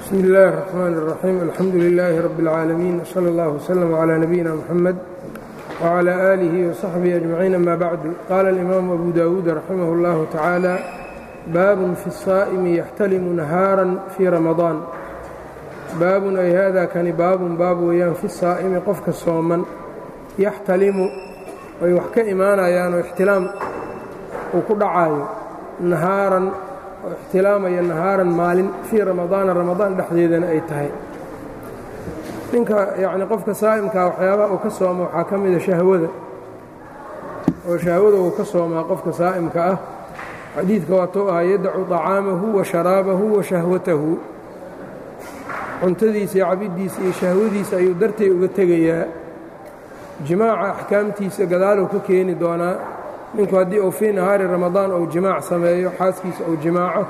بسم الله الرحمن الرحيم الحمد لله رب العالمين وصلى الله وسلم على نبينا محمد وعلى آله وصحبه أجمعين أما بعد قال الإمام أبو داود رحمه الله تعالى باب في الصائم يحتلم نهاarا في رمضان baab ay hada kani baab weyaan fi الصaa'mi qofka sooman yaxtalimu ay wax ka imaanayaan oo ixtilaam uu ku dhacayo nahaaran oo ixtilaamaya nahaaran maalin fii ramadaana ramadaan dhexdeedana ay tahay ninka yacni qofka saa'imkaa waxyaabaha uu ka sooma waxaa ka mida shahwada oo shahwada uu ka soomaa qofka saa'imka ah xadiidka waatou ahaa yadacu طacaamahu wa sharaabahu wa shahwatahu cuntadiisa iyo cabiddiisa iyo shahwadiisa ayuu dartay uga tegayaa jimaaca axkaamtiisa gadaaluu ka keeni doonaa ninku haddii uu fii nahaari ramadaan ou jimaac sameeyo xaaskiisa ou jimaaco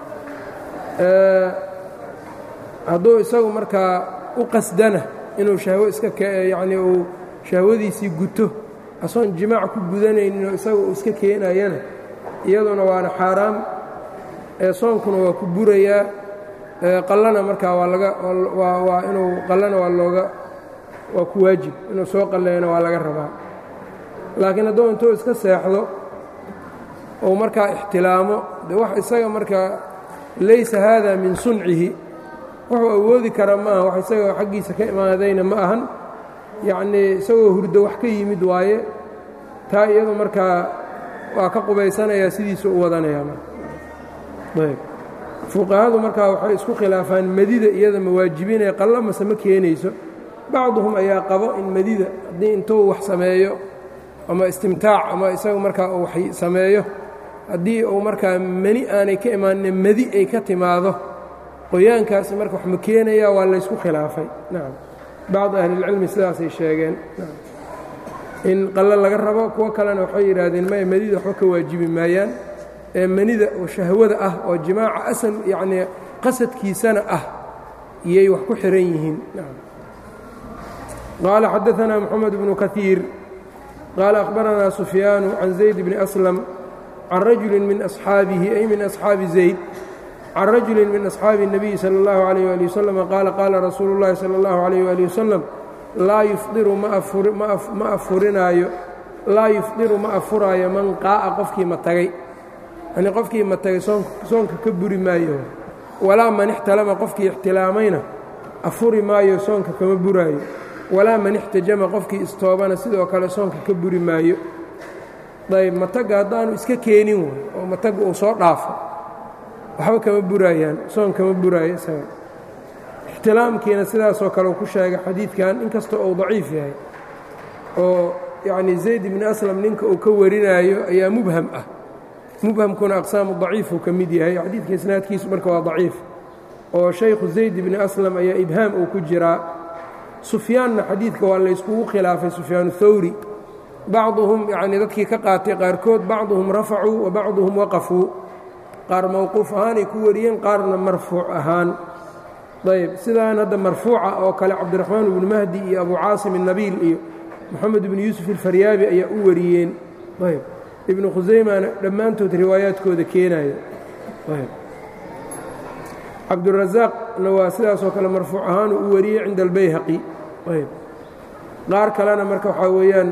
hadduu isagu markaa u qasdana inuu shahwo iska yacnii uu shahwadiisii guto asoon jimaac ku gudanayninoo isaga uu iska keenayana iyaduna waana xaaraam soonkuna waa ku burayaa qallana markaa waa inuu qallana waa ku waajib inuu soo qalleeyana waa laga rabaa laakiin hadduu intuu iska seexdo ou markaa ixtilaamo de wax isaga markaa laysa haada min suncihi wuxuu awoodi kara ma aha wax isaga xaggiisa ka imaadayna ma ahan yacnii isagoo hurdo wax ka yimid waaye taa iyadu markaa waa ka qubaysanayaa sidiisa u wadanayaa ayb fuqahadu markaa waxay isku khilaafaan madida iyada ma waajibinaya qallo mase ma keenayso bacduhum ayaa qabo in madida haddii intuu wax sameeyo ama istimtaac ama isaga markaa uu wax sameeyo haddii uu markaa mani aanay ka imaanin madi ay ka timaado qoyaankaasi marka wax ma keenaya waa laysku khilaafay nacam bacdu ahlilcilmi sidaasay sheegeen in qallo laga rabo kuwo kalena waxay yidhaahdeen maya madida waxba ka waajibi maayaan ee manida oo shahwada ah oo jimaaca asal yacnii qasadkiisana ah iyay wax ku xihan yihiin qaala xadaanaa moxamed bnu kaiir qaala akhbaranaa sufyaanu can zayd bni aslam can rajuli min asxaabihi ay min asxaabi zayd can rajuli min asxaabi الnabiyi salى اllahu عalayh ali wasalam qaala qaala rasuulu اllahi salى اllahu عalayh ali wasalam laa yufdiru ma afurinaayo laa yufdiru ma afuraayo man qaa'a qofkii ma tagay yanii qofkii ma tagay soonka ka buri maayo walaa man ixtalama qofkii ixtilaamayna afuri maayo soonka kama buraayo walaa man ixtajama qofkii istoobana sidoo kale soonka ka buri maayo ayb matagga haddaanu iska keenin way oo matagga uu soo dhaafo waxba kama buraayaan soon kama buraayo isaga ixtilaamkiina sidaasoo kale uu ku sheegay xadiidkan inkastoo uu daciif yahay oo yacnii zayd ibni aslam ninka uu ka warinaayo ayaa mubham ah mubhamkuna aqsaamu daciifuu ka mid yahay xadiidka isnaadkiisu marka waa daciif oo shaykhu zayd ibni aslam ayaa ibhaam uu ku jiraa sufyaanna xadiidka waa layskugu khilaafay sufyaan thawri bacduhum yacnii dadkii ka qaatay qaarkood bacduhum rafacuu wa bacduhum waqafuu qaar mowquuf ahaanay ku wariyeen qaarna marfuuc ahaan ayb sidaan hadda marfuuca oo kale cabdiraxmaan ibnu mahdi iyo abu caasim الnabiil iyo moxamed ibnu yuusuf alfaryaabi ayaa u wariyeen ayb ibnu khusaymana dhammaantood riwaayaadkooda keenayo ayb cabdurasaaqna waa sidaasoo kale marfuuc ahaanuu u wariyey cinda albayhaqi ayb qaar kalena marka waxaa weeyaan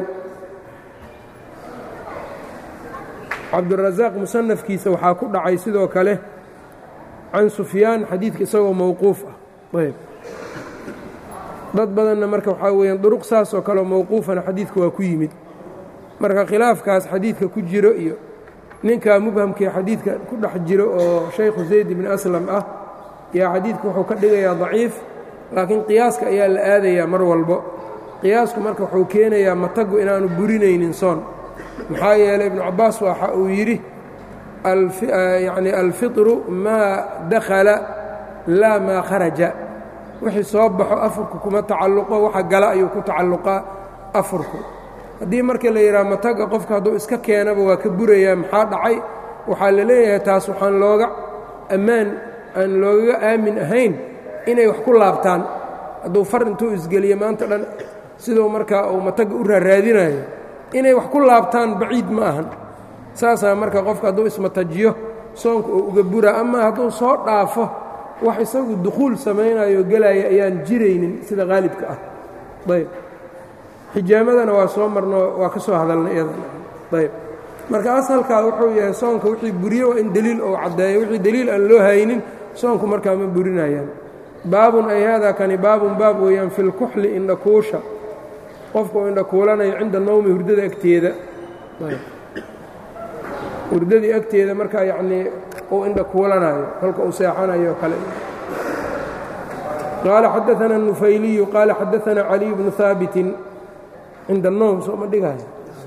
cabdurasaaq musanafkiisa waxaa ku dhacay sidoo kale can sufyaan xadiidka isagoo mowquuf ah ayb dad badanna marka waxaa weeyaan duruq saasoo kaleo mowquufana xadiidka waa ku yimid marka khilaafkaas xadiidka ku jiro iyo ninkaa mubhamkii xadiidka ku dhex jiro oo shaykhu zayd ibni aslam ah yaa xadiidka wuxuu ka dhigayaa daciif laakiin qiyaaska ayaa la aadayaa mar walbo qiyaasku marka wuxuu keenayaa mataggu inaanu burinaynin soon maxaa yeelay ibnu cabbaas waxa uu yidhi yacni alfitru maa dakhala laa maa kharaja wixii soo baxo afurku kuma tacalluqo waxa gala ayuu ku tacalluqaa afurku haddii marka la yidhaha matagga qofka hadduu iska keenaba waa ka burayaa maxaa dhacay waxaa la leeyahay taas waxaan looga ammaan aan loogaga aamin ahayn inay wax ku laabtaan hadduu far intuu isgeliyo maanta dhan siduu markaa uu matagga u raaraadinayo inay wax ku laabtaan baciid ma ahan saasaa marka qofka hadduu ismatajiyo soonka uu uga buraa ama hadduu soo dhaafo wax isagu dukhuul samaynayo gelaya ayaan jiraynin sida qaalibka ah ayb xijaamadana waa soo marno waa ka soo hadalnay iyadana ayb marka asalkaa wuxuu yahay soonka wixii buriyo waa in deliil ou caddeeyo wixii deliil aan loo haynin soonku markaa ma burinayaan baabun ay haadaa kani baabun baab weeyaan fi lkuxli indhakuusha qofka uu indhakuulanayo cinda nawmi hurdada agteeda hurdadii agteeda markaa yacnii uu indhakuulanayo kolka uu seexanayo kale qaala xadaثana النufayliyu qaala xadaثana caliي bnu haabitin cinda الnowm soo ma dhigaayo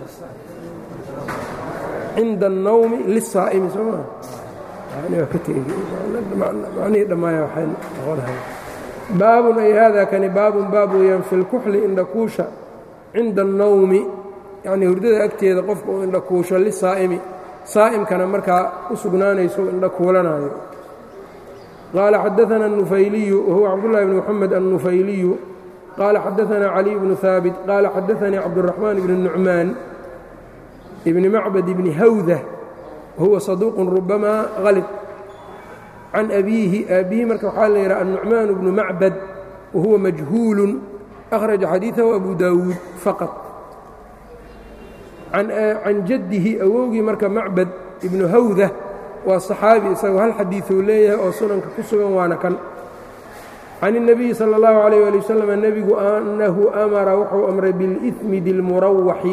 cinda الnawmi liلsaa'imi soo maa waa ka tegmacnihii dhammaaya waxay noqonahay baabun ay haadaa kani baabun baab weeyaan fi lkuxli indhakuusha cinda الnawmi yacnii hurdada agteeda qofka uu indhakuusho lisaa'imi saa'imkana markaa u sugnaanayso indhakuulanaayo qaala xadaثana النufayliyu wahuwa cabdullahi bn moxamed النufayliyu qaala xadaثana caliي bnu haabit qaala xadaثanii cabdالraxmaan bn nucmaan ibni macbad ibni hawda wahuwa saduuq rubamaa halib can abiihi aabbihi marka waxaa la yidhaha الnucmaan bnu macbad wahuwa majhuulu akhraja xadiiثahu abu daawuud faqط can jaddihi awowgii marka macbad ibnu hawda waa صaxaabi isagoo hal xadiiثuu leeyahay oo sunanka ku sugan waana kan can الnabiyi salى اllahu عalيه ali waslm nebigu annahu amara wuxuu amray biاlإثmidi اlmurawaxi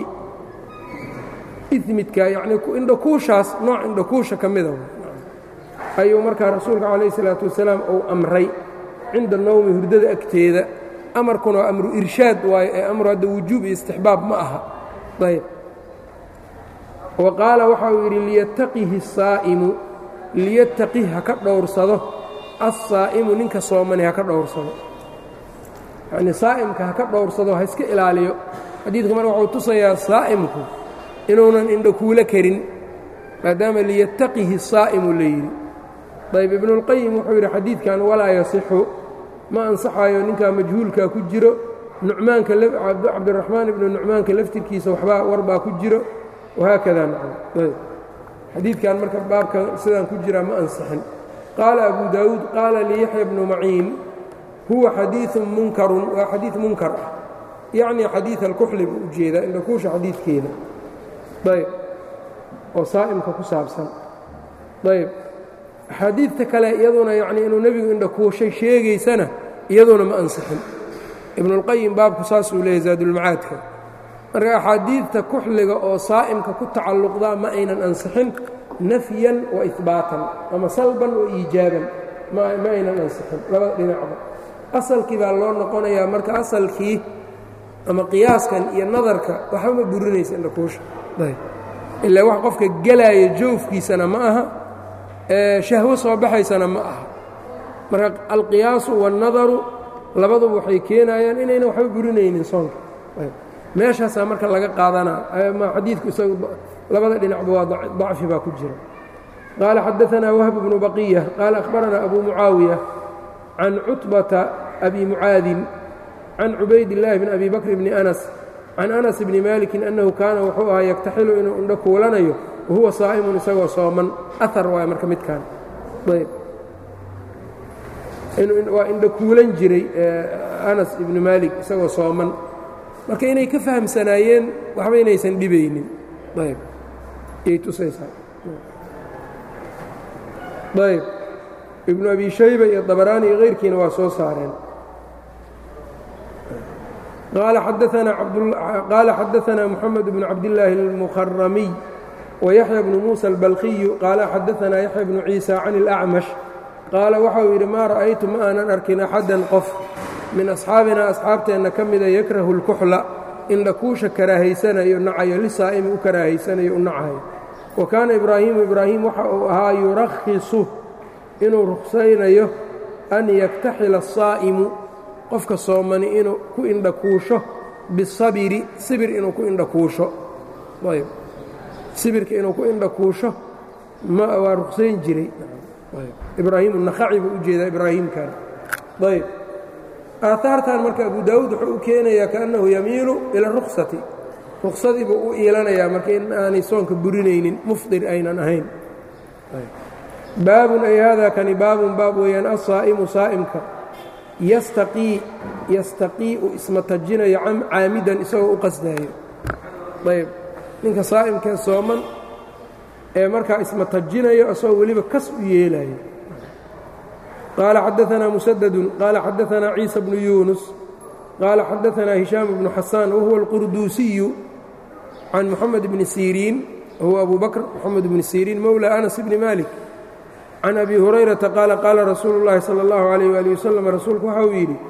imidka yacnii indhakuushaas nooc indhakuusha ka mida ayuu markaa rasuulka calayh الsalaaةu wasalaam uu amray cinda nawmi hurdada agteeda amarkuna waa amru irshaad waayo ee amru hadda wujuub iyo istixbaab ma aha ayb wa qaala waxa uu yidhi liyattaqihi الsaa'imu liyattaqih ha ka dhowrsado assaa'imu ninka soomani ha ka dhowrsado yacnii saa'imka ha ka dhowrsado ha iska ilaaliyo xadiidka marka wuxuu tusayaa saa'imku inuunan indhakuulo karin maadaama liyattaqihi الsaa'imu la yidhi ayb ibnuاlqayim wuxuu yidhi xadiidkan walaa yasixu ma ansaxayo ninkaa majhuulkaa ku jiro nucmaanka cabdiraxmaan ibnu nucmaanka laftirkiisa waxbaa warbaa ku jiro wahaakada xadiidkan marka baabka sidaan ku jiraa ma ansixin qaala abu daawuud qaala liyaxya bnu maciin huwa xadiiثu munkarun waa xadiid munkar ah yacnii xadiiث alkuxli buu ujeedaa indhakuusha xadiidkeeda ayb oo saa'imka ku saabsan ayb axaadiidta kale iyaduna yacnii inuu nebigu indhakuushay sheegaysana iyaduna ma ansixin ibnuاlqayim baabku saasuu leeyahy zaadulmacaadka marka axaadiidta kuxliga oo saa'imka ku tacalluqdaa ma aynan ansixin nafyan wa ihbaatan ama salban wa iijaaban ma aynan ansixin labada dhinacba asalkii baa loo noqonayaa marka asalkii ama qiyaaskan iyo nadarka waxba ma burinaysa indhakuusha ilaa wax qofka gelaya joofkiisana ma aha shahwo soo baxaysana ma aha marka alqiyaasu waاnnadaru labaduba waxay keenayaan inaynan waxba burinaynin soonka meeshaasaa marka laga qaadanaa xadiidku isagu labada dhinacba waa dacfi baa ku jira qaala xadaثanaa wahb bnu baqiya qaala akhbaranaa abu mucaawiya can cutbata abi mucaadin can cubaydillaahi bn abi bakr bni anas can anas bni maliki annahu kaana wuxuu ahaa yaktaxilu inuu indho kuulanayo wahuwa saa'imun isagoo sooman ahar waay marka midkaan ayb waa indho kuulan jiray anas ibnu maalik isagoo sooman marka inay ka fahamsanaayeen waxba inaysan dhibaynin ayb yay tusaysaa ayb ibnu abi shayba iyo dabaraani iyo kayrkiina waa soo saareen qaala xadaثana moxamed bnu cabdillaahi اlmukharamiy wayaxya bnu muusa albalqiyu qaala xadaثana yaxya bnu ciisa can اlأcmash qaala waxau yidhi maa ra'aytu ma aanan arkin axadan qof min asxaabinaa asxaabteenna ka mida yakrahu اlkuxla indhakuusha karaahaysanayo nacayo lisaa'imi u karaahaysanayo u nacayo wa kaana ibraahiimu ibraahim waxa uu ahaa yurakhisu inuu ruksaynayo an yaktaxila الsaa'imu qofka soomani inuu ku indhakuusho bisabiri sibir inuu ku indhakuusho ayb sibirka inuu ku indhakuusho waa ruksayn jiray ibraahiim الnakhaci buu u jeedaa ibraahiimkan ayb aahaartan marka abu daawuud wuxuu u keenayaa kaannahu yamiilu ila ruksati ruksadii buu u iilanayaa marka in aanay soonka burinaynin mufdir aynan ahayn baabun ay hada kani baabun baab weeyaan asaa'imu saa'imka yastaqii'u ismatajinayo caamidan isagoo u qasdaayo. ayb ninka saa'imkee sooman ee markaa ismatajinayo isagoo weliba kas u yeelayo. qaala xadaanaa musadadun qaala xadaanaa ciisa bnu yuunus qaala xadaanaa hishaam bnu xasaan wahuwa alqurduusiyu can moxamed bni siriin wahuwa abu bakr moxamed bni siriin mowla anas bni malik can abi hurayrata qaala qaala rasuulu اllahi salى اllahu عalayh wali wasalam rasuulku waxa uu yidhi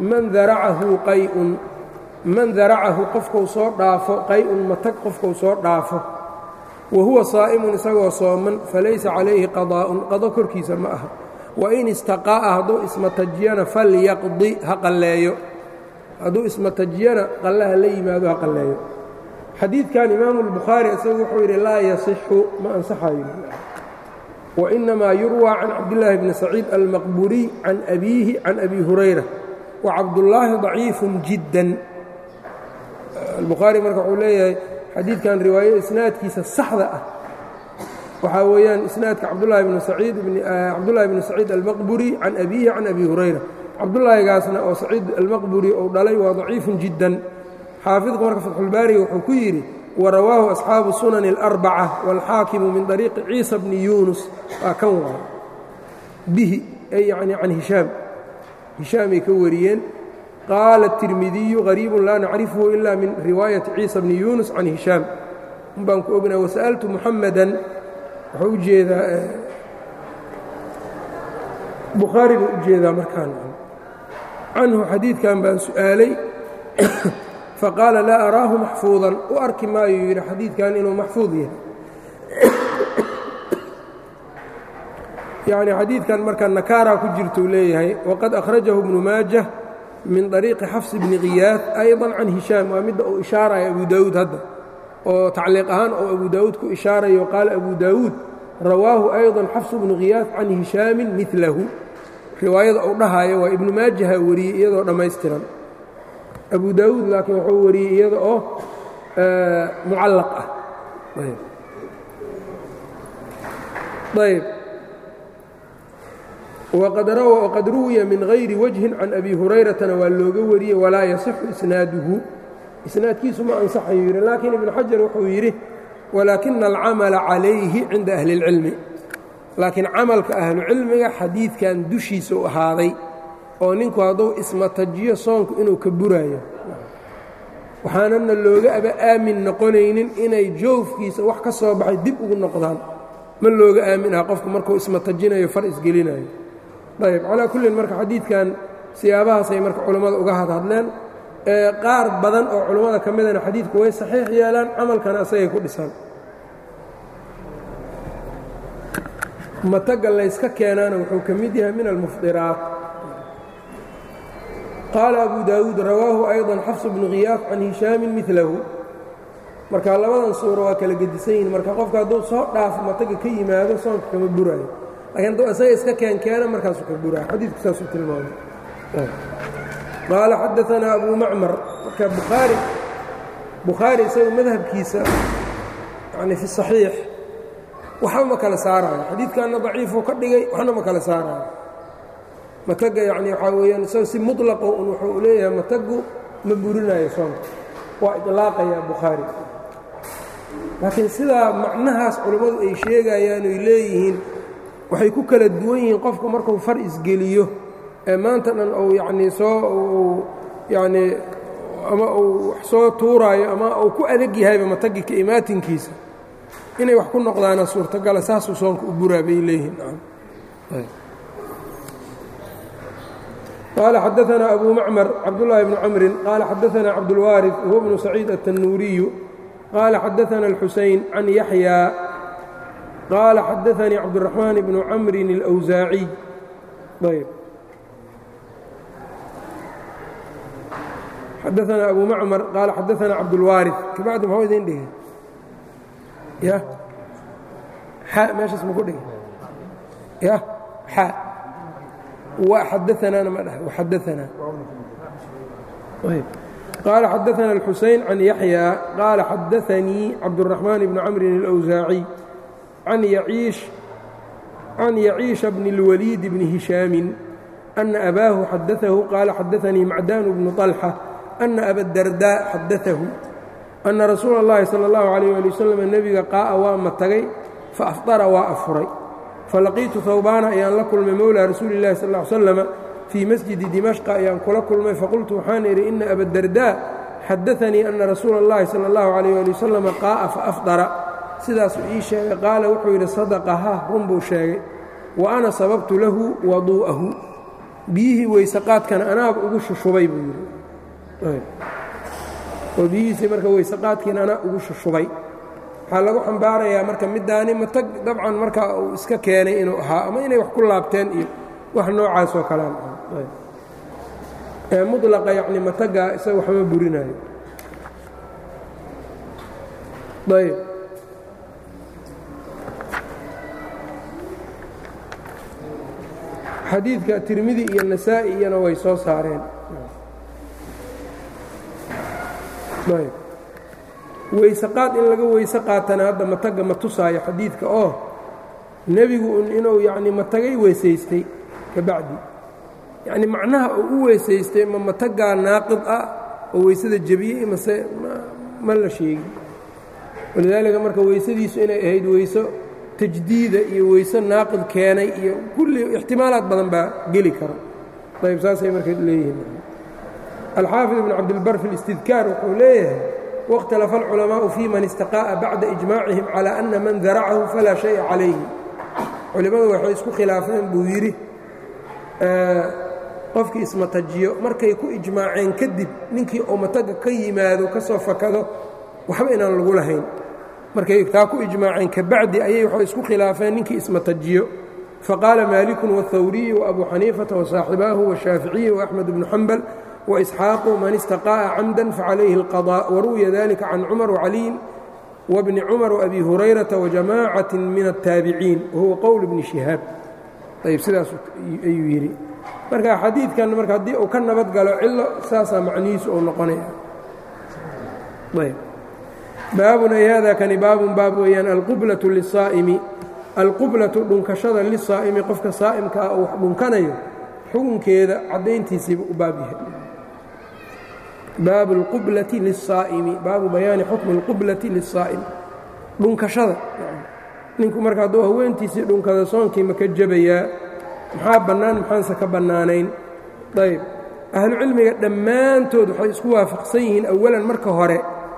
man daracahu qofkau soo dhaafo qay-un matag qofkau soo dhaafo wa huwa saa'imun isagoo sooman falaysa calayhi qadaa'un qado korkiisa ma aha wain istaqaa'a hadduu ismatajiyana falyaqdi ha qalleeyo hadduu ismatajiyana qallaha la yimaado ha qalleeyo. xadiidkan imaamu اlbukhaari isagu wuxuu yidhi laa yasixu ma ansaxayo wainamaa yurwى can cabdillaahi bni saciid almaqburiy can abiihi can abi hurayra wacabdullaahi ضaciifun jiddan. albukhaari marka wuxuu leeyahay xadiidkan riwaayo isnaadkiisa saxda ah waxaa weeyaan isnaadka cabdullaahi bni saciid almaqburi can abiihi can abi hurayra. cabdullaahigaasna oo saciid almaqburi uu dhalay waa daciifun jiddan. xaafidku marka fatxulbaariga wuxuu ku yidhi warawaahu asxaabu sunani اlarbaca wاlxaakimu min طariiqi ciisa bni yuunus waa kan waay bihi ay yacni can hishaamay ka wariyeen. qaala الtirmidiyu غariibun laa nacrifhu ila min riwaayati ciisa bni yuunus can hishaam un baan ku ognaa. wasa'altu muxamadan wuxuu u jeedaa bukhaari buu u jeedaa markaan canhu xadiidkan baan su'aalay faqaala laa araahu maxfuudan u arki maayuu yidhi xadiidkan inuu maxfuud yahay. yacni xadiidkan marka nakaaraa ku jirtuu leeyahay waqad akhrajahu ibnu maajah min طariiqi xafs bni khiyaad ayضa can hishaam waa midda uu ishaaraya abu daawuud hadda oo tacliiq ahaan oo abu daawuud ku ishaarayo qaala abu daawuud rawaahu ayضa xafs bnu khiyaad can hishaamin milahu. riwaayada uu dhahaayo waa ibnu maajaha wariyey iyadoo dhammaystiran. abu daawuud laakiin wuxuu wariyey iyada oo mucallaq ah. ayb waqad ruwiya min hayri wajhin can abi hurayratana waa looga wariyey walaa yasixu isnaaduhu isnaadkiisu ma ansaxayu yidhi laakiin ibnu xajar wuxuu yidhi walaakina alcamala calayhi cinda ahli اlcilmi laakiin camalka ahlucilmiga xadiidkan dushiisa u ahaaday oo ninku hadduu ismatajiyo soonku inuu ka buraayo waxaanana looga aamin noqonaynin inay joofkiisa wax ka soo baxay dib ugu noqdaan ma looga aamin aha qofku markuu ismatajinayo far isgelinayo. ayb calaa kullin marka xadiidkan siyaabahaasay marka culammada uga hadhadleen qaar badan oo culammada ka midana xadiidku way saxiix yeelaan camalkana asagay ku dhisaan. mataga layska keenaana wuxuu ka mid yahay min almufdiraat. qaala abu daawuud rawaahu ayضa xafs bnu khiyaaf can hishaamin milahu. marka labadan suuro waa kala gedisan yihin marka qofka hadduu soo dhaafo mataga ka yimaado soonka kama buraayo lakiin hadduu isaga iska keenkeena markaasuu ka buraayo xadiidku saasuu tilmaamay. qaala xadaanaa abu macmar marka bukhaari isaga madhabkiisa yani fi صaxiix waxba ma kala saaraayo xadiidkanna daciifuu ka dhigay waxna ma kala saaraayo. mataga yani waxaa weeyaan isaga si muطlaqo un wuxuu leeyahay matagu ma burinayo soonka waa iطlaaqaya bukhaari laakiin sidaa macnahaas culammadu ay sheegayaan oy leeyihiin waxay ku kala duwan yihiin qofku markuu far isgeliyo ee maanta dhan uu yacnii yacnii ama uu wax soo tuuraayo ama uu ku adag yahayba matagi ka imaatinkiisa inay wax ku noqdaana suurtagala saasuu soonka u buraa bay leeyihiin. qaala xadaanaa abu macmar cabdullaahi bnu camrin qaala xadaanaa cabdulwaariث huwa bnu saciid aلtanuuriyu qaala xadaanaa اlxuseyn can yaxyaa qaala xadaanii cabduraxmaan bnu camrin اlأwsaaciy. xadaanaa abu macmar qaala xadaanaa cabdulwaariث kabacdi maxuu idin dhigay ya meeshaas maku dhigay ya xadaanaana ma dhahay waxadaanaa qaala xadaanaa الxuseyn can yaxyaa qaala xadaanii cabdالraxmaan bni camrin اlأwsaaciy can yaciish can yaciisha bni اlwaliid bni hishaamin ana abaahu xadaahu qaala xadaanii macdaanu bnu طalxa ana abadardaa xadaahu ana rasuula اllahi salى اllahu عalayh ali wasalam nebiga qaa'a waa matagay faafطara waa afuray falaqiitu hawbaana ayaan la kulmay mowlaa rasuuli اllahi sal ly slama fii masjidi dimashqa ayaan kula kulmay faqultu waxaan idhi ina abadardaa xadaanii ana rasuula اllahi salى اllahu عalayh ali wasalama qaa'a faafطara sidaasuu ii sheegay qaala wuxuu yidhi sadaqa ha run buu sheegay wa ana sababtu lahu waduu'ahu biyihii weysaqaadkana anaaba ugu shushubay buu yidhi oo biyihiisii marka weysaqaadkiina anaa ugu shushubay waxaa lagu xambaarayaa marka middaani matag dabcan markaa uu iska keenay inuu ahaa ama inay wax ku laabteen iyo wax noocaas oo kalean ee mudlaqa yacni mataggaa isaga waxma burinayo ayb xadiidka tirmidi iyo nasaa'i iyana way soo saareen ayb weysaqaad in laga weyse qaatana hadda matagga ma tusaayo xadiidka oo nebigu inuu yacni matagay weysaystay ka bacdi yacni macnaha uu u weysaystay ma mataggaa naaqid ah oo weysada jebiyey mase ma la sheegin walidaalika marka weysadiisu inay ahayd weyso tajdiida iyo weyse naaqid keenay iyo kulli ixtimaalaad badan baa geli karo ayb saasay marka leeyihiin alxaafid ibn cabdilbar fi اlistidkaar wuxuu leeyahay waاkhtalafa alculamaa'u fii man istaqaa'a bacda ijmaacihim calaa ana man daracahu falaa shaya calayhi culimmadu waxay isku khilaafeen buu yidhi qofkii ismatajiyo markay ku ijmaaceen kadib ninkii oo mataga ka yimaado ka soo fakado waxba inaan lagu lahayn markay taa ku ijmaaceen ka bacdi ayay waxay isku khilaafeen ninkii ismatajiyo faqaala maalikun wاthawriyu وabu xaniifata وasaaxibaahu wالshaaficiyu وaأxmed bnu xambal وإسxaaqu man istaqaa'a camda facalayhi الqضاء waru'ya dalika can cumar وcaliyin wbni cumar وabi hurayrata وajamaacaة min الtaabiciin wahuwa qowl bni shihaab ayb sidaas ayuu yidhi marka xadiidkan marka haddii uu ka nabad galo cilo saasaa macnihiisu uu noqonaya ayb baabun ay hada kani baabun baab weeyaan alqublatu liلsaa'imi alqublatu dhunkashada liلsaa'imi qofka saa'imkaa uu wax dhunkanayo xukunkeeda caddayntiisiiba u baab yahay baabu اlqublati liلsaa'imi baabu bayaani xukmi اlqublati liلsaa'im dhunkashada ninku marka hadduu haweentiisii dhunkada soonkii ma ka jabayaa maxaa bannaan maxaanse ka bannaanayn ayb ahlucilmiga dhammaantood waxay isku waafaqsan yihiin awalan marka hore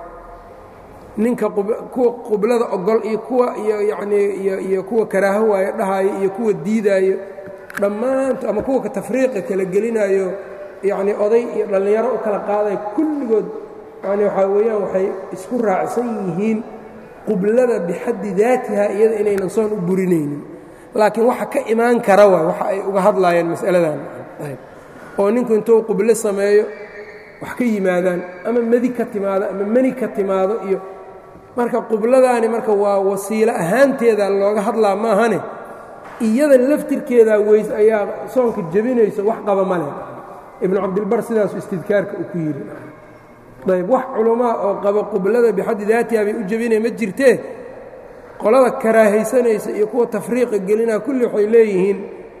ninka kuwa qublada ogol iyo kuwa iyo kuwa karaaho waayo dhahaayo iyo kuwa diidaayo dhammaanto ama kuwa tafriiqa kala gelinaayo yacni oday iyo dhallinyaro u kala qaadayo kulligood yani waxaa weeyaan waxay isku raacsan yihiin qublada bixaddi daatiha iyada inaynan soon u burinaynin laakiin waxa ka imaan kara waay waxa ay uga hadlaayaan mas'aladan oo ninku intuu qublo sameeyo wax ka yimaadaan ama madi ka timaado ama mani ka timaado iyo marka qubladaani marka waa wasiilo ahaanteeda looga hadlaa maahane iyada laftirkeeda weys ayaa soonka jebinayso wax qaba ma leh ibnu cabdilbar sidaasu istidkaarka uu ku yidhi ayb wax culamaa oo qaba qublada bixaddi daatiha bay u jebinaya ma jirtee qolada karaahaysanaysa iyo kuwa tafriiqa gelinaa kulli waxay leeyihiin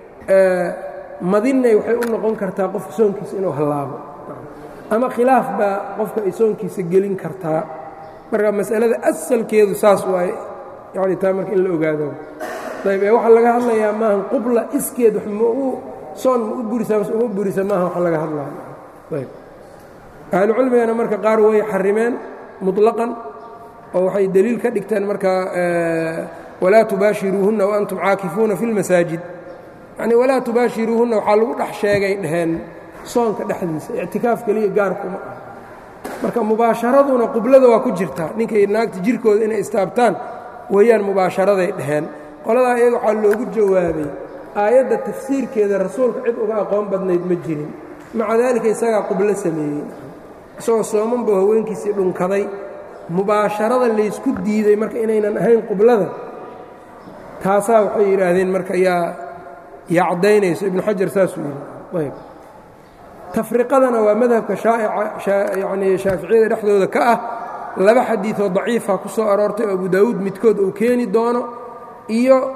madinay waxay u noqon kartaa qofka soonkiisa inuu hallaabo ama khilaaf baa qofka ay soonkiisa gelin kartaa marka mas'alada asalkeedu saas waaye yani taa marka in la ogaado ayb ee waxaa laga hadlayaa maaha qubla iskeed wax soon ma u burisaa mase uma burisa maaha waxa laga hadlaya ayb ahlucilmigana marka qaar way xarimeen muطlaqan oo waxay deliil ka dhigteen marka walaa tubaashiruuhunna waantum caakifuuna fi اlmasaajid yani walaa tubaashiruuhunna waxaa lagu dhex sheegay dhaheen soonka dhexdiisa ictikaaf keliya gaarkuma ah marka mubaasharaduna qublada waa ku jirtaa ninkay naagta jirkooda inay istaabtaan weeyaan mubaasharaday dhaheen qoladaa iyaga waxaa loogu jawaabay aayadda tafsiirkeeda rasuulka cid uga aqoon badnayd ma jirin maca daalika isagaa qublo sameeyey isagoo sooman buu haweenkiisii dhunkaday mubaasharada laysku diiday marka inaynan ahayn qublada taasaa waxay yidhaahdeen marka yaa caddaynayso ibnu xajar saasuu yidhi ayb tafriqadana waa madhabka yani shaaficiyada dhexdooda ka ah laba xadiioo daciifa ku soo aroortay oo abu daawuud midkood uu keeni doono iyo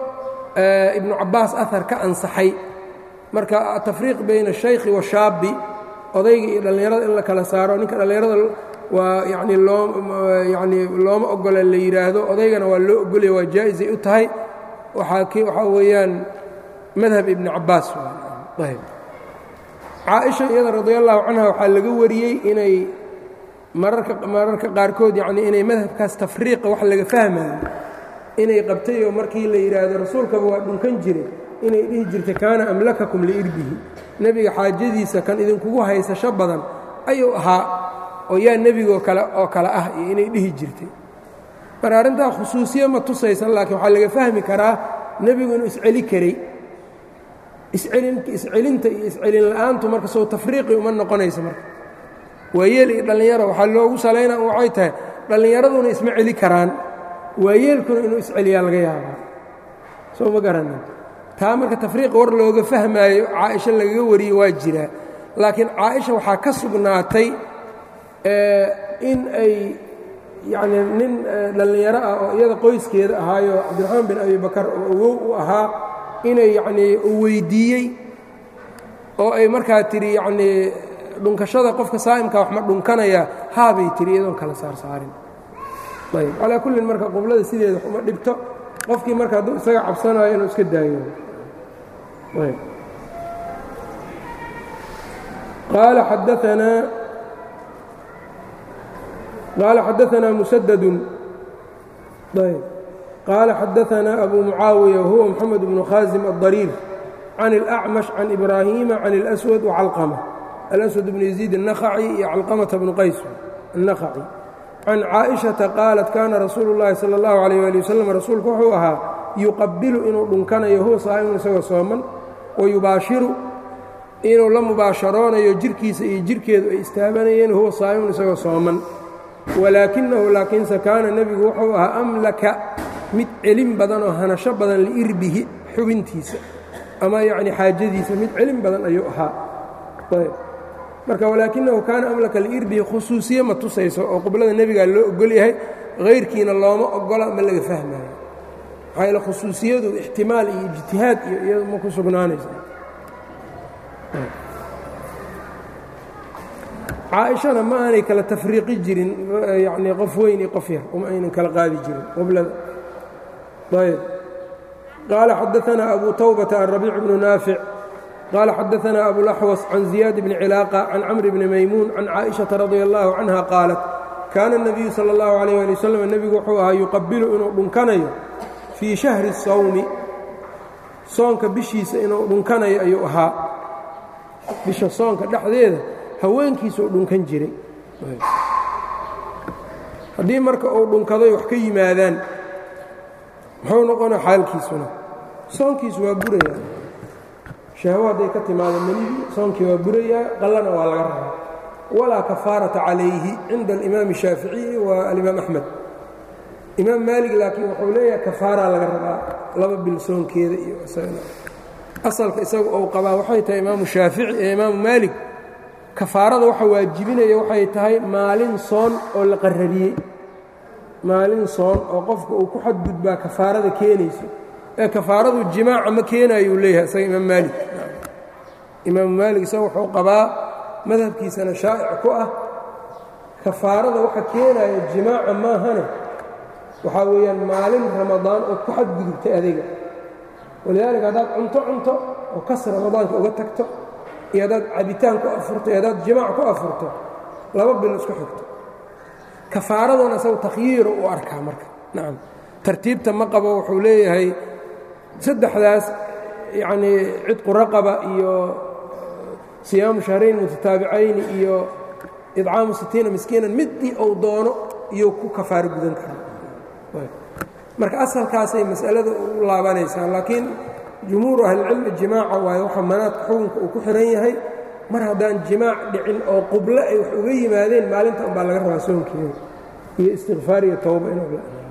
ibnu cabbaas ahar ka ansaxay marka tafriiq bayna الشhaykhi waالshaabi odayga iyo dhallinyarada in la kala saaro ninka dhallinyarada waa yani looma ogola la yidhaahdo odaygana waa loo ogolaya waa jaa-isay u tahay waxaa weeyaan madhab ibni cabbaas ayb caaisha iyada radi allahu canha waxaa laga wariyey inay mararka qaarkood yani inay madhabkaas tafriiqa wax laga fahmayo inay qabtay oo markii la yidhaahdo rasuulkaba waa dhunkan jiray inay dhihi jirtay kaana amlakakum liirbihi nebiga xaajadiisa kan idinkugu haysasho badan ayuu ahaa oo yaa nebigoo kale oo kale ah iyo inay dhihi jirtay marka arrintaa khusuusiye ma tusaysan laakiin waxaa laga fahmi karaa nebigu inuu isceli karay iscelinta iyo iscelin la'aantu marka soo tafriiqi uma noqonaysa marka waayeel iyo dhallinyaro waxaa loogu salaynaa waxay tahay dhallinyaraduna isma celi karaan waayeelkuna inuu isceliyaa laga yaabaa soo ma garanin taa marka tafriiq war looga fahmaayo caaisha lagaga wariyey waa jiraa laakiin caaisha waxaa ka sugnaatay in ay yacnii nin dhallinyaro ah oo iyada qoyskeeda ahaayo cabdiraxmaan bin abi bakar oo awow u ahaa inay yacnii u weyddiiyey oo ay markaa tidhi yacnii dhunkashada qofka saa'imka wax ma dhunkanaya haabay tidhi iyadoon kala saarsaarin ayb calaa kullin marka qublada sideeda wax uma dhibto qofkii marka hadduu isaga cabsanayo inuu iska daayo qaala xadaثna mسdd qaala xadaثna أbu mucaawiya whuwa mxamed bnu khaaزim الضariir can الأcmaشh can إibraahiima can الأswad وcalqmة الأswad bn يزيid النkhعي iyo calqamaةa bnu qays النkhعي can caaئiشhaةa qaalat kana rasuulu الlahi salى الlaه عalيه alي waslm rasuulku wuxuu ahaa yuqabilu inuu dhunkanayo huwa saa'imun isagoo sooman wayubaashiru inuu la mubaasharoonayo jirhkiisa iyo jirhkeedu ay istaabanayeen huwa saa'imun isagoo sooman walaakinahu laakiinse kaana nebigu wuxuu ahaa amlaka mid celin badan oo hanasho badan liirbihi xubintiisa ama yacni xaajadiisa mid celin badan ayuu ahaa ayb marka walaakinahu kaana amlaka liirbihi khusuusiye ma tusayso oo qiblada nebigaa loo ogol yahay hayrkiina looma ogola ma laga fahmayo maxaa yaele khusuusiyadu ixtimaal iyo ijtihaad iyo iyadu ma ku sugnaanaysa caaishana ma aanay kala tafriiqi jirin yacnii qof weyn iyo qof yar uma aynan kala qaadi jirin qiblada ayb qaala xadaثna abu tawbata الrabiic bnu naafic qaala xadaثna abulaxwas can ziyaad bni cilaaqa can camri bni maymuun can caaئiشhaةa radia اllahu canha qaalat kaana الnabiyu salى اllahu عalيh ali waslm nebigu wuxuu ahaa yuqabilu inuu dhunkanayo fii shahri الsawmi soonka bishiisa inuu dhunkanayo ayuu ahaa bisha soonka dhexdeeda haweenkiisa uu dhunkan jiray haddii marka uu dhunkaday wax ka yimaadaan muxuu noqonaa xaalkiisuna soonkiisu waa burayaa shahwo hadday ka timaado manidii soonkii waa burayaa qallana waa laga rabaa walaa kafaarata calayhi cinda alimaami الshaaficiyi wa alimaam axmed imaam maalig laakiin wuxuu leeyahay kafaaraa laga rabaa 2 bil soonkeeda iyo asalka isaga uu qabaa waxay tahay imaamu shaafici ee imaamu maalig kafaarada waxa waajibinaya waxay tahay maalin soon oo la qarariyey maalin soon oo qofka uu ku xadgudbaa kafaarada keenayso ee kafaaradu jimaaca ma keenayuu leeyahay isaga imaam maalig imaamu maalig isaga wuxuu qabaa madhabkiisana shaa'ic ku ah kafaarada waxa keenaya jimaaca maahane waxaa weeyaan maalin ramadaan oo ku xadgudubtay adiga walidaalika haddaad cunto oo kas ramadaanka uga tagto iyo haddaad cabitaan ku afurto iyo haddaad jimaac ku afurto 2 bil isku xigto kafaaraduna isagu takhyiiro u arkaa marka nacam tartiibta ma qabo wuxuu leeyahay saddexdaas yacnii cidqu raqaba iyo siyaamu shahrayn mutataabicayn iyo idcaamu 60 miskiinan midii uu doono iyo ku kafaaro gudan karaa marka asalkaasay mas'alada u laabanaysaa laakiin jumhuuru ahlicilmi jimaaca waayo waxa manaadka xukunka uu ku xihan yahay mar haddaan jimaac dhicin oo qublo ay wax uga yimaadeen maalinta unbaa laga rabaa soonkeeda iyo istikfaar iyo towba inuu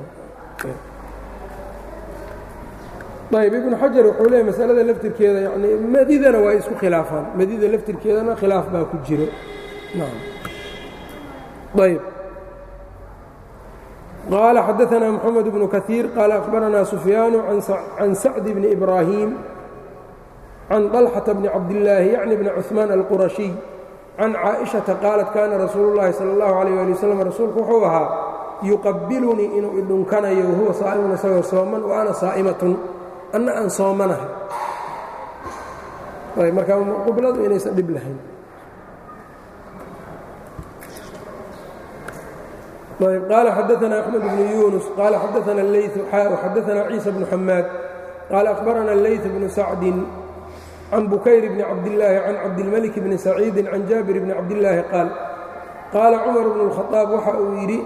ayb ibnu xajar wuxuu leeyahy masalada laftirkeeda yani madidana waa isku khilaafaan madida laftirkeedana khilaaf baa ku jiro ayb qaala xadaثna mحamed بن kaثيir qaala أخbarana سufyaan can sacd bn إbrahim can طلxة bn cabdالlaahi yعni bn cثmaan الqurashiي can caaئiشhaةa qaalat kana rasuulu الlahi salى الlahu عalيه alي wsلم rasuulku wuxuu ahaa yuqabilunii inuu idhunkanayo wahuwa saa'imun isagoo sooman wa ana saa'imatun anna aan soomanahay marka qibladu inaysan dhib lahayn. qaala xadaثna أxmed bnu yunus qaala xadaثna اleyث xadaثna ciisa bnu xamaad qaala أخbarana اleyث bnu sacdi can bukayr bni cabdالlaahi can cabdilmلك bni saciidi can jaabir bni cabdالlaahi qaal qaala cumar bnu الkhaطaab waxa uu yidhi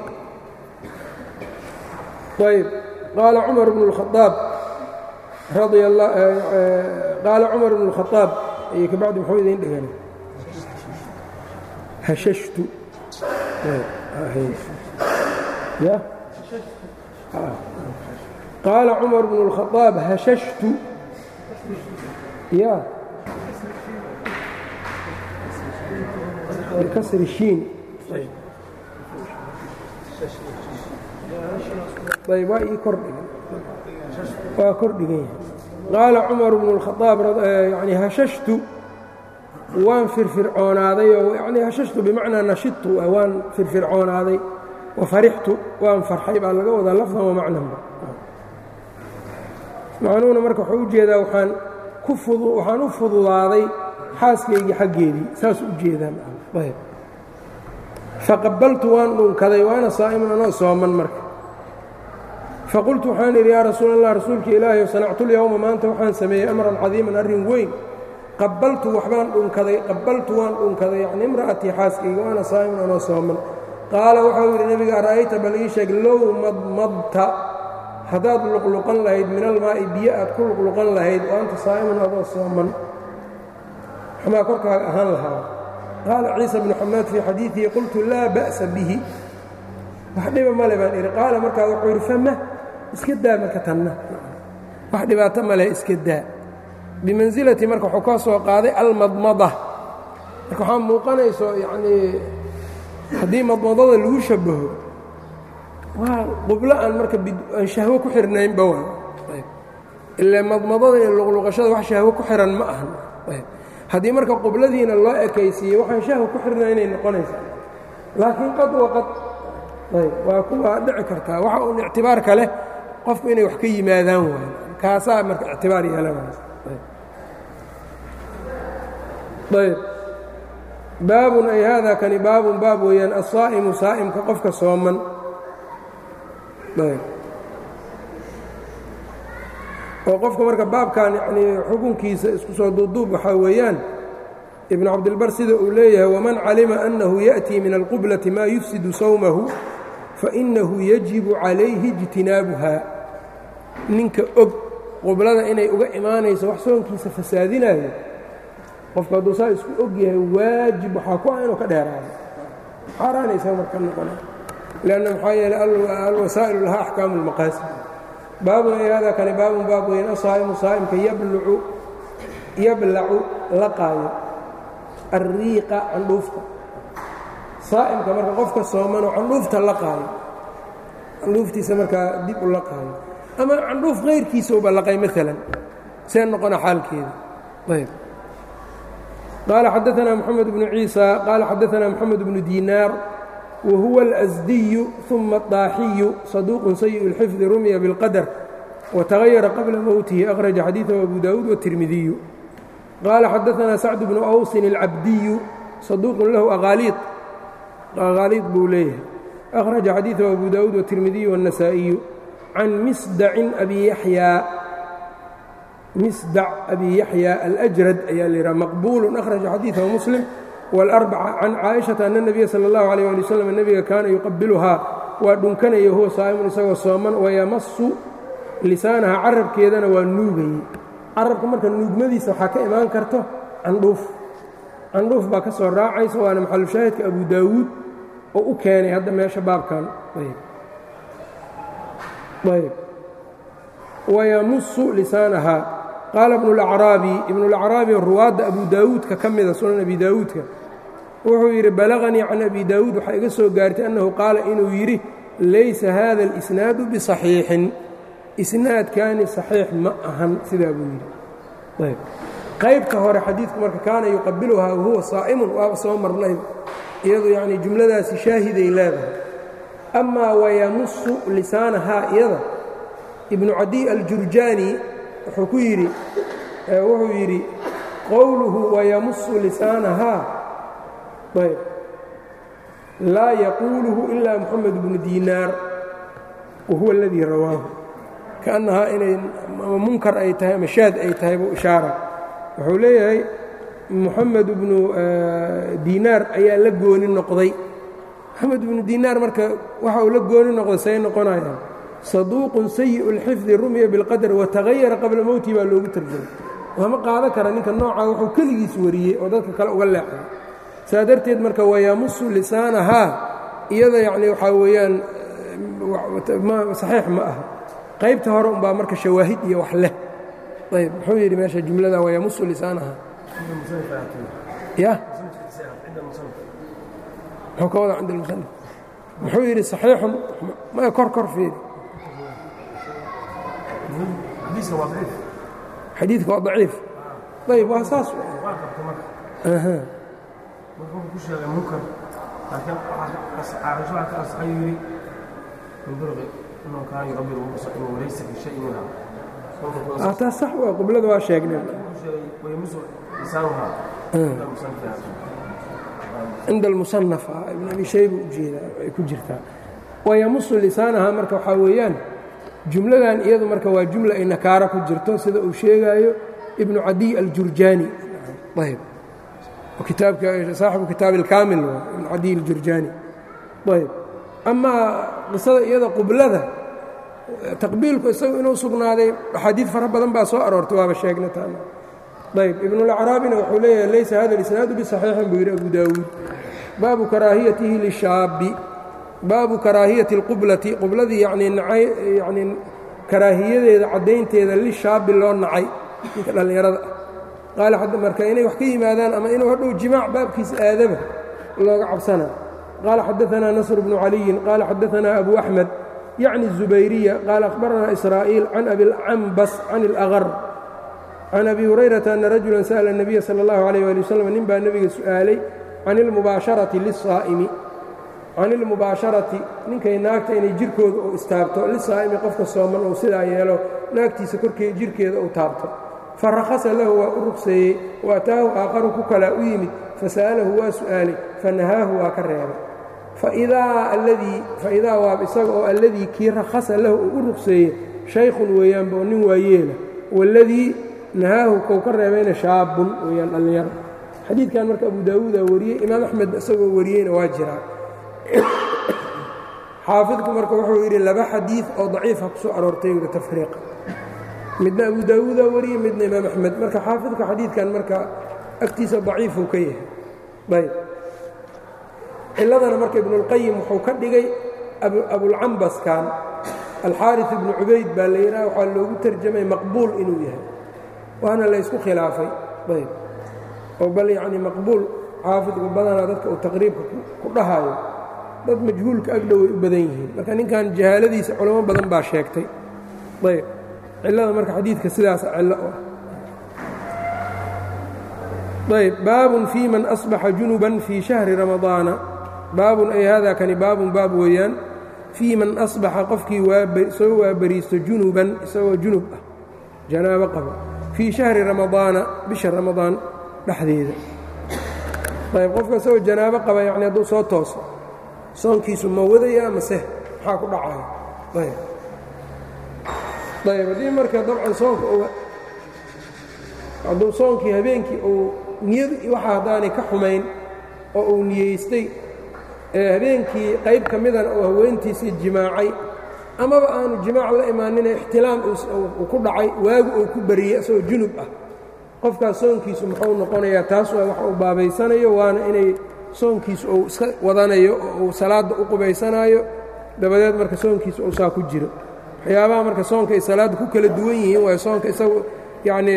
qaala cumar bnu الkhaطaab qaala cumar bnu الkhaطaab ay kabacdi muxuu idin dhigana hashashtu qaala cumar bnu الkhaطaab hashashtu ya bikasri shiin ayb waa ii kordhigan waa kordhigan yahay qaala cumar bnu الkhaطaab yani hashashtu waan firfircoonaaday oo yani hashashtu bimacnaa nashidtu waan firfircoonaaday wafarixtu waan farxay baa laga wadaa lafdan wa macnanba macnuhuna marka wuxuu u jeedaa waxaan u fududaaday xaaskaygii xaggeedii saas u jeedaan faqabaltu waan dhunkaday waana saa'iman anoo sooman marka faqultu waxaan idhi yaa rasuul allah rasuulka ilaahay sanactu lyowma maanta waxaan sameeyey amran cadiiman arrin weyn qabaltu waan dhunkaday yacni imra'atii xaaskayga waana saa'iman anoo sooman qaala waxau yidhi nebiga ara'ayta bal ii sheeg low madmadta haddaad luqluqan lahayd min almaa'i biyo aad ku luqluqan lahayd oo anta saa'iman adoo sooman xamaa korkaaga ahaan lahaa qaala ciisa bnu xamaad fii xadiidihi qultu laa ba'sa bihi wax dhiba male baan idhi qaala markaa wuxuu yidhi fama iska daa marka tanna wax dhibaato maleh iska daa bimansilati marka wuxuu ka soo qaaday almadmada marka waxaa muuqanayso yacnii haddii madmadada lagu shabaho waa qublo aan marka aan shahwo ku xirnaynba waa ilaa madmadada iyo luqluqashada wax shahwo ku xiran ma ahan haddii marka qubladiina loo ekaysiiyey waxaan shahwo ku xirnaynay noqonaysaa laakiin qad waqad waa kuwaa dhici kartaa waxa uun ictibaarka leh qofku inay wax ka yimaadaan waayo kaasaa marka ictibaar yeelanaysa ayb baabun ay haadaa kani baabun baab weeyaan asaa'imu saa'imka qofka sooman oo qofka marka baabkan yanii xukunkiisa isku soo duuduub waxaa weeyaan ibnu cabdilbar sida uu leeyahay waman calima annahu ya'tii min alqublati maa yufsidu sawmahu fainahu yajibu calayhi ijtinaabuha ninka og qublada inay uga imaanayso wax soonkiisa fasaadinayo qofka hadduu saa isku og yahay waajib waxaa ku ah inuu ka dheeraado xaaraanaysa marka noqona lanna maxaa yeeley alwasaa'ilu lahaa axkaamu اlmaqaasid baabun ay haadaa kani baabun baab weyn asaa'imu saa'imka yablacu laqaayo alriiqa candhuufta saa'imka marka qofka soomanoo candhuufta laqaayo candhuuftiisa markaa dib u laqaayo ama candhuuf kayrkiisa uba laqay maalan see noqona xaalkeeda ayb qaala xadaثna mxamed bnu ciisa qaala xadaثna mxamed bnu diinaar wahuwa اlأsdiyu ثuma الطaaxiyu صaduuq sayiء الxifdi rumya bاlqadr وتغyر qبلa mowtihi أkhرaجa xadيiثه أbu dawuud والتirmidiyu qaala xadaثna sacد بnu أwsin الcabdiyu صaduuq lahu aqaaliid buu leeyahay أkhraجa xadيiثه أbu dawuud والتirmidiyu والنasaaئiyu can misdac abi yaحyى الأjrad ayaa la yidhaha maqbul أkhraجa xadيiثه msلم والأربcة can caaئiشhaةa أن النبya slى الlaه عليه aلي وsلم nebiga kaana yuqabiluhaa waa dhunkanaya huwa saa'imun isagoo sooman wayamasu lisaanaha carabkeedana waa nuugayey carabka marka nuugmadiisa waxaa ka imaan karto candhuuf baa ka soo raacaysa waana maxalushaahidka abu daawuud oo u keenay hadda meesha baabkan wayamusu lisaanaha qaala ibnu اlacraabi ruwaadda abu daawuudka ka mida sunan abi daawuudka wuxuu yidhi balaganii can abi daawuud waxaa iga soo gaartay annahu qaala inuu yidhi laysa hada اlisnaadu biصaxiixin isnaadkani صaxiix ma ahan sidaa buu yidhi ayb qaybta hore xadiidku marka kaana yuqabiluhaa wahuwa saa'imun waaba soo marnay iyadu yacnii jumladaasi shaahiday leedahay amaa wayamusu lisaanahaa iyada ibnu cadiy aljurjaani wuxuu yidhi qowluhu wayamusu lisaanahaa ayb laa yaquuluhu ilaa moxamed bnu diinaar wahuwa aladii rawaahu kaannahaa inay munkar ay tahay ama shaad ay tahay buu ishaara wuxuu leeyahay moxamed bnu diinaar ayaa la gooni noqday moxamed bnu diinaar marka waxa uu la gooni noqday say noqonayaan saduuqun sayi'u اlxifdi rumiya biاlqadar watagayara qabla mowti baa loogu tarjamay lama qaadan kara ninka noocaa wuxuu keligiis wariyey oo dadka kale uga leexday saa darteed marka wayamusu lisaanahaa iyada yacni waxaa weeyaan saxiix ma aha qaybta hore unbaa marka shawaahid iyo wax leh ayb muxuu yidhi meesha jumlada wayamusu lisaanahaa ya muxuu ka wada cinda almusanif muxuu yidhi saxiixun ma kor fiiri xadiidka waa daciif ayb waa saas taas sax waa qiblada waa sheegneen cinda almusanaf ibn abi shayba ujeedaa ay ku jirtaa wayamusu lisaanahaa marka waxaa weeyaan jumladan iyadu marka waa jumla ay nakaara ku jirto sida uu sheegaayo ibnu cadiy aljurjaani ayb saaxibu kitaabi اlkaamil ibnu cadiy aljurjaani ayb amaa qisada iyada qiblada taqbiilku isagu inuu sugnaaday axaadiid fara badan baa soo aroortay waaba sheegnataana ayb ibnulacraabina wuxuu leeyahay laysa hada اlisnaadu biصaxiixin buu yidhi abu daawuud baabu karaahiyatihi lishaabi baabu karaahiyati اlqiblati qibladii yanii karaahiyadeeda caddaynteeda lishaabi loo nacay ninka dhallinyarada ah qaala marka inay wax ka yimaadaan ama inuu hadhow jimaac baabkiisa aadaba looga cabsana qaala xadaanaa nasr bnu caliyin qaala xadaanaa abu axmed yacni الzubayriya qaala akhbaranaa israa'iil can abilcambas can اlأgar can abi hurayrata ana rajulan sa'la الnabiya salى اllahu عalيh ali waslm nin baa nebiga su'aalay can ilmubaasharati liلsaa'imi can ilmubaasharati ninkay naagta inay jirkooda uu istaabto lisaa'imi qofka sooman uu sidaa yeelo naagtiisa jirkeeda uu taabto farakhasa lahu waa u ruqseeyey waataahu aakharu ku kalaa u yimid fasa'alahu waa su'aalay fanahaahu waa ka reebay faidaa waab isaga oo alladii kii rakhasa lahu uu u ruqseeyey shaykhun weeyaanba oo nin waayeela waladii nahaahu kou ka reebayna shaabun weeyaan dhallinyaro xadiidkan marka abu daawuudaa wariyey imaam axmed isagoo wariyeyna waa jiraa xaafidku marka wuxuu yidhi laba xadiid oo daciifa ku soo aroortay yidhi tafriiqa midna abu daawuudaa wariyey midna imaam axmed marka xaafidka xadiidkan marka agtiisa daciifuu ka yahay ayb ciladana marka ibnuاlqayim wuxuu ka dhigay abulcambaskan alxaariث ibnu cubayd baa la yidhaha waxaa loogu tarjamay maqbuul inuu yahay waana laysku khilaafay ayb oo bal yacni maqbuul xaafidku badanaa dadka uu taqriibka ku dhahaayo dad majhuulka agdhow way u badan yihiin marka ninkan jahaaladiisa culamo badan baa sheegtay ayb cilada marka xadiidka sidaasa cillo u ah ayb baabun fii man asbaxa junuban fii shahri ramadaana baabun ay haadaa kani baabun baab weeyaan fii man asbaxa qofkii soo waabariisto junuban isagoo junub ah janaabo qaba fii shahri ramadaana bisha ramadaan dhexdeeda ayb qofka isagoo janaabo qaba yacni hadduu soo tooso soonkiisu ma wadaya mase maxaa ku dhacaya ayb haddii marka dabcan soonka hadduu soonkii habeenkii uu niyadu waxa haddaanay ka xumayn oo uu niyeystay habeenkii qayb ka midana uu haweentiisii jimaacay amaba aanu jimaac la imaanina ixtilaam uu ku dhacay waagu uu ku bariyey isagoo junub ah qofkaas soonkiisu muxuu noqonayaa taas waa wax uu baabaysanayo waana inay soonkiisu uu iska wadanayo oo uu salaadda u qubaysanaayo dabadeed marka soonkiisu uu saa ku jiro waxyaabaha marka soonka ay salaadda ku kala duwan yihiin waayo soonka isagu yacnii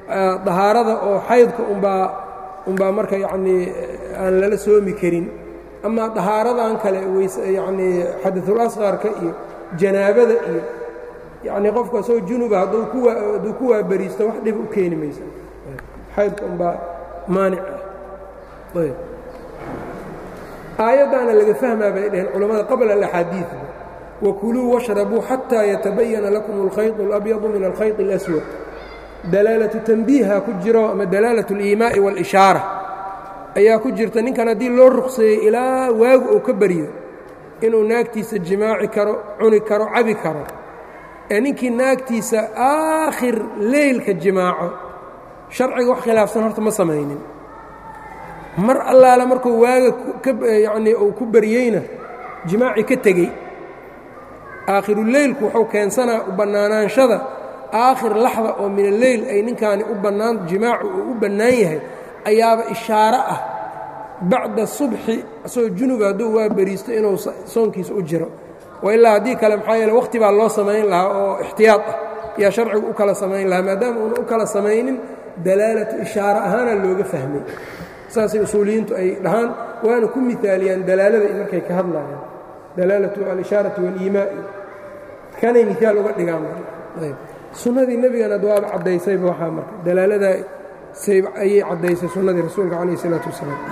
dahaarada oo xaydka unbaa marka yacnii aan lala soomi karin amaa dahaaradan kale yacnii xadaثulasqarka iyo janaabada iyo yacnii qofka soo junuba hadduu ku waaberiisto wax dhib u keeni maysa xaydka unbaa maanic ah ayb aayaddaana laga fahmaa bay dhaheen culammada qabla alaxaadiid wakuluu washrabuu xataa yatabayana lakum alkhayط اlabyadu min alkhayط اlaswad dalaalatu tanbiiha ku jiro ama dalaalatu اliimaa'i wاlishaara ayaa ku jirta ninkan haddii loo ruqseeyey ilaa waagu uu ka baryo inuu naagtiisa jimaaci karo cuni karo cabi karo ee ninkii naagtiisa aakhir leylka jimaaco sharciga wax khilaafsan horta ma samaynin mar allaala markuu waaga yacnii uu ku baryeyna jimaaci ka tegey aakhiruleylku wuxuu keensanaa u bannaanaanshada aakhir laxda oo min alleyl ay ninkaani u bannaan jimaacu uu u bannaan yahay ayaaba ishaaro ah bacda subxi asagoo junuba hadduu waa beriisto inuu soonkiisa u jiro wa ilaa haddii kale maxaa yeele wakhti baa loo samayn lahaa oo ixtiyaad ah yaa sharcigu u kala samayn lahaa maadaama uuna u kala samaynin dalaalatu ishaaro ahaana looga fahmay saasay usuuliyiintu ay dhahaan waana ku miaaliyaan dalaalada markay ka hadlayaan dalaalatu alishaarati waaliimaa'i kanay miaal uga dhigaan sunnadii nebigana waaba caddaysayba waxaa marka dalaaladaa ayay caddaysay sunnadii rasuulka calayh isalaatu wasalaam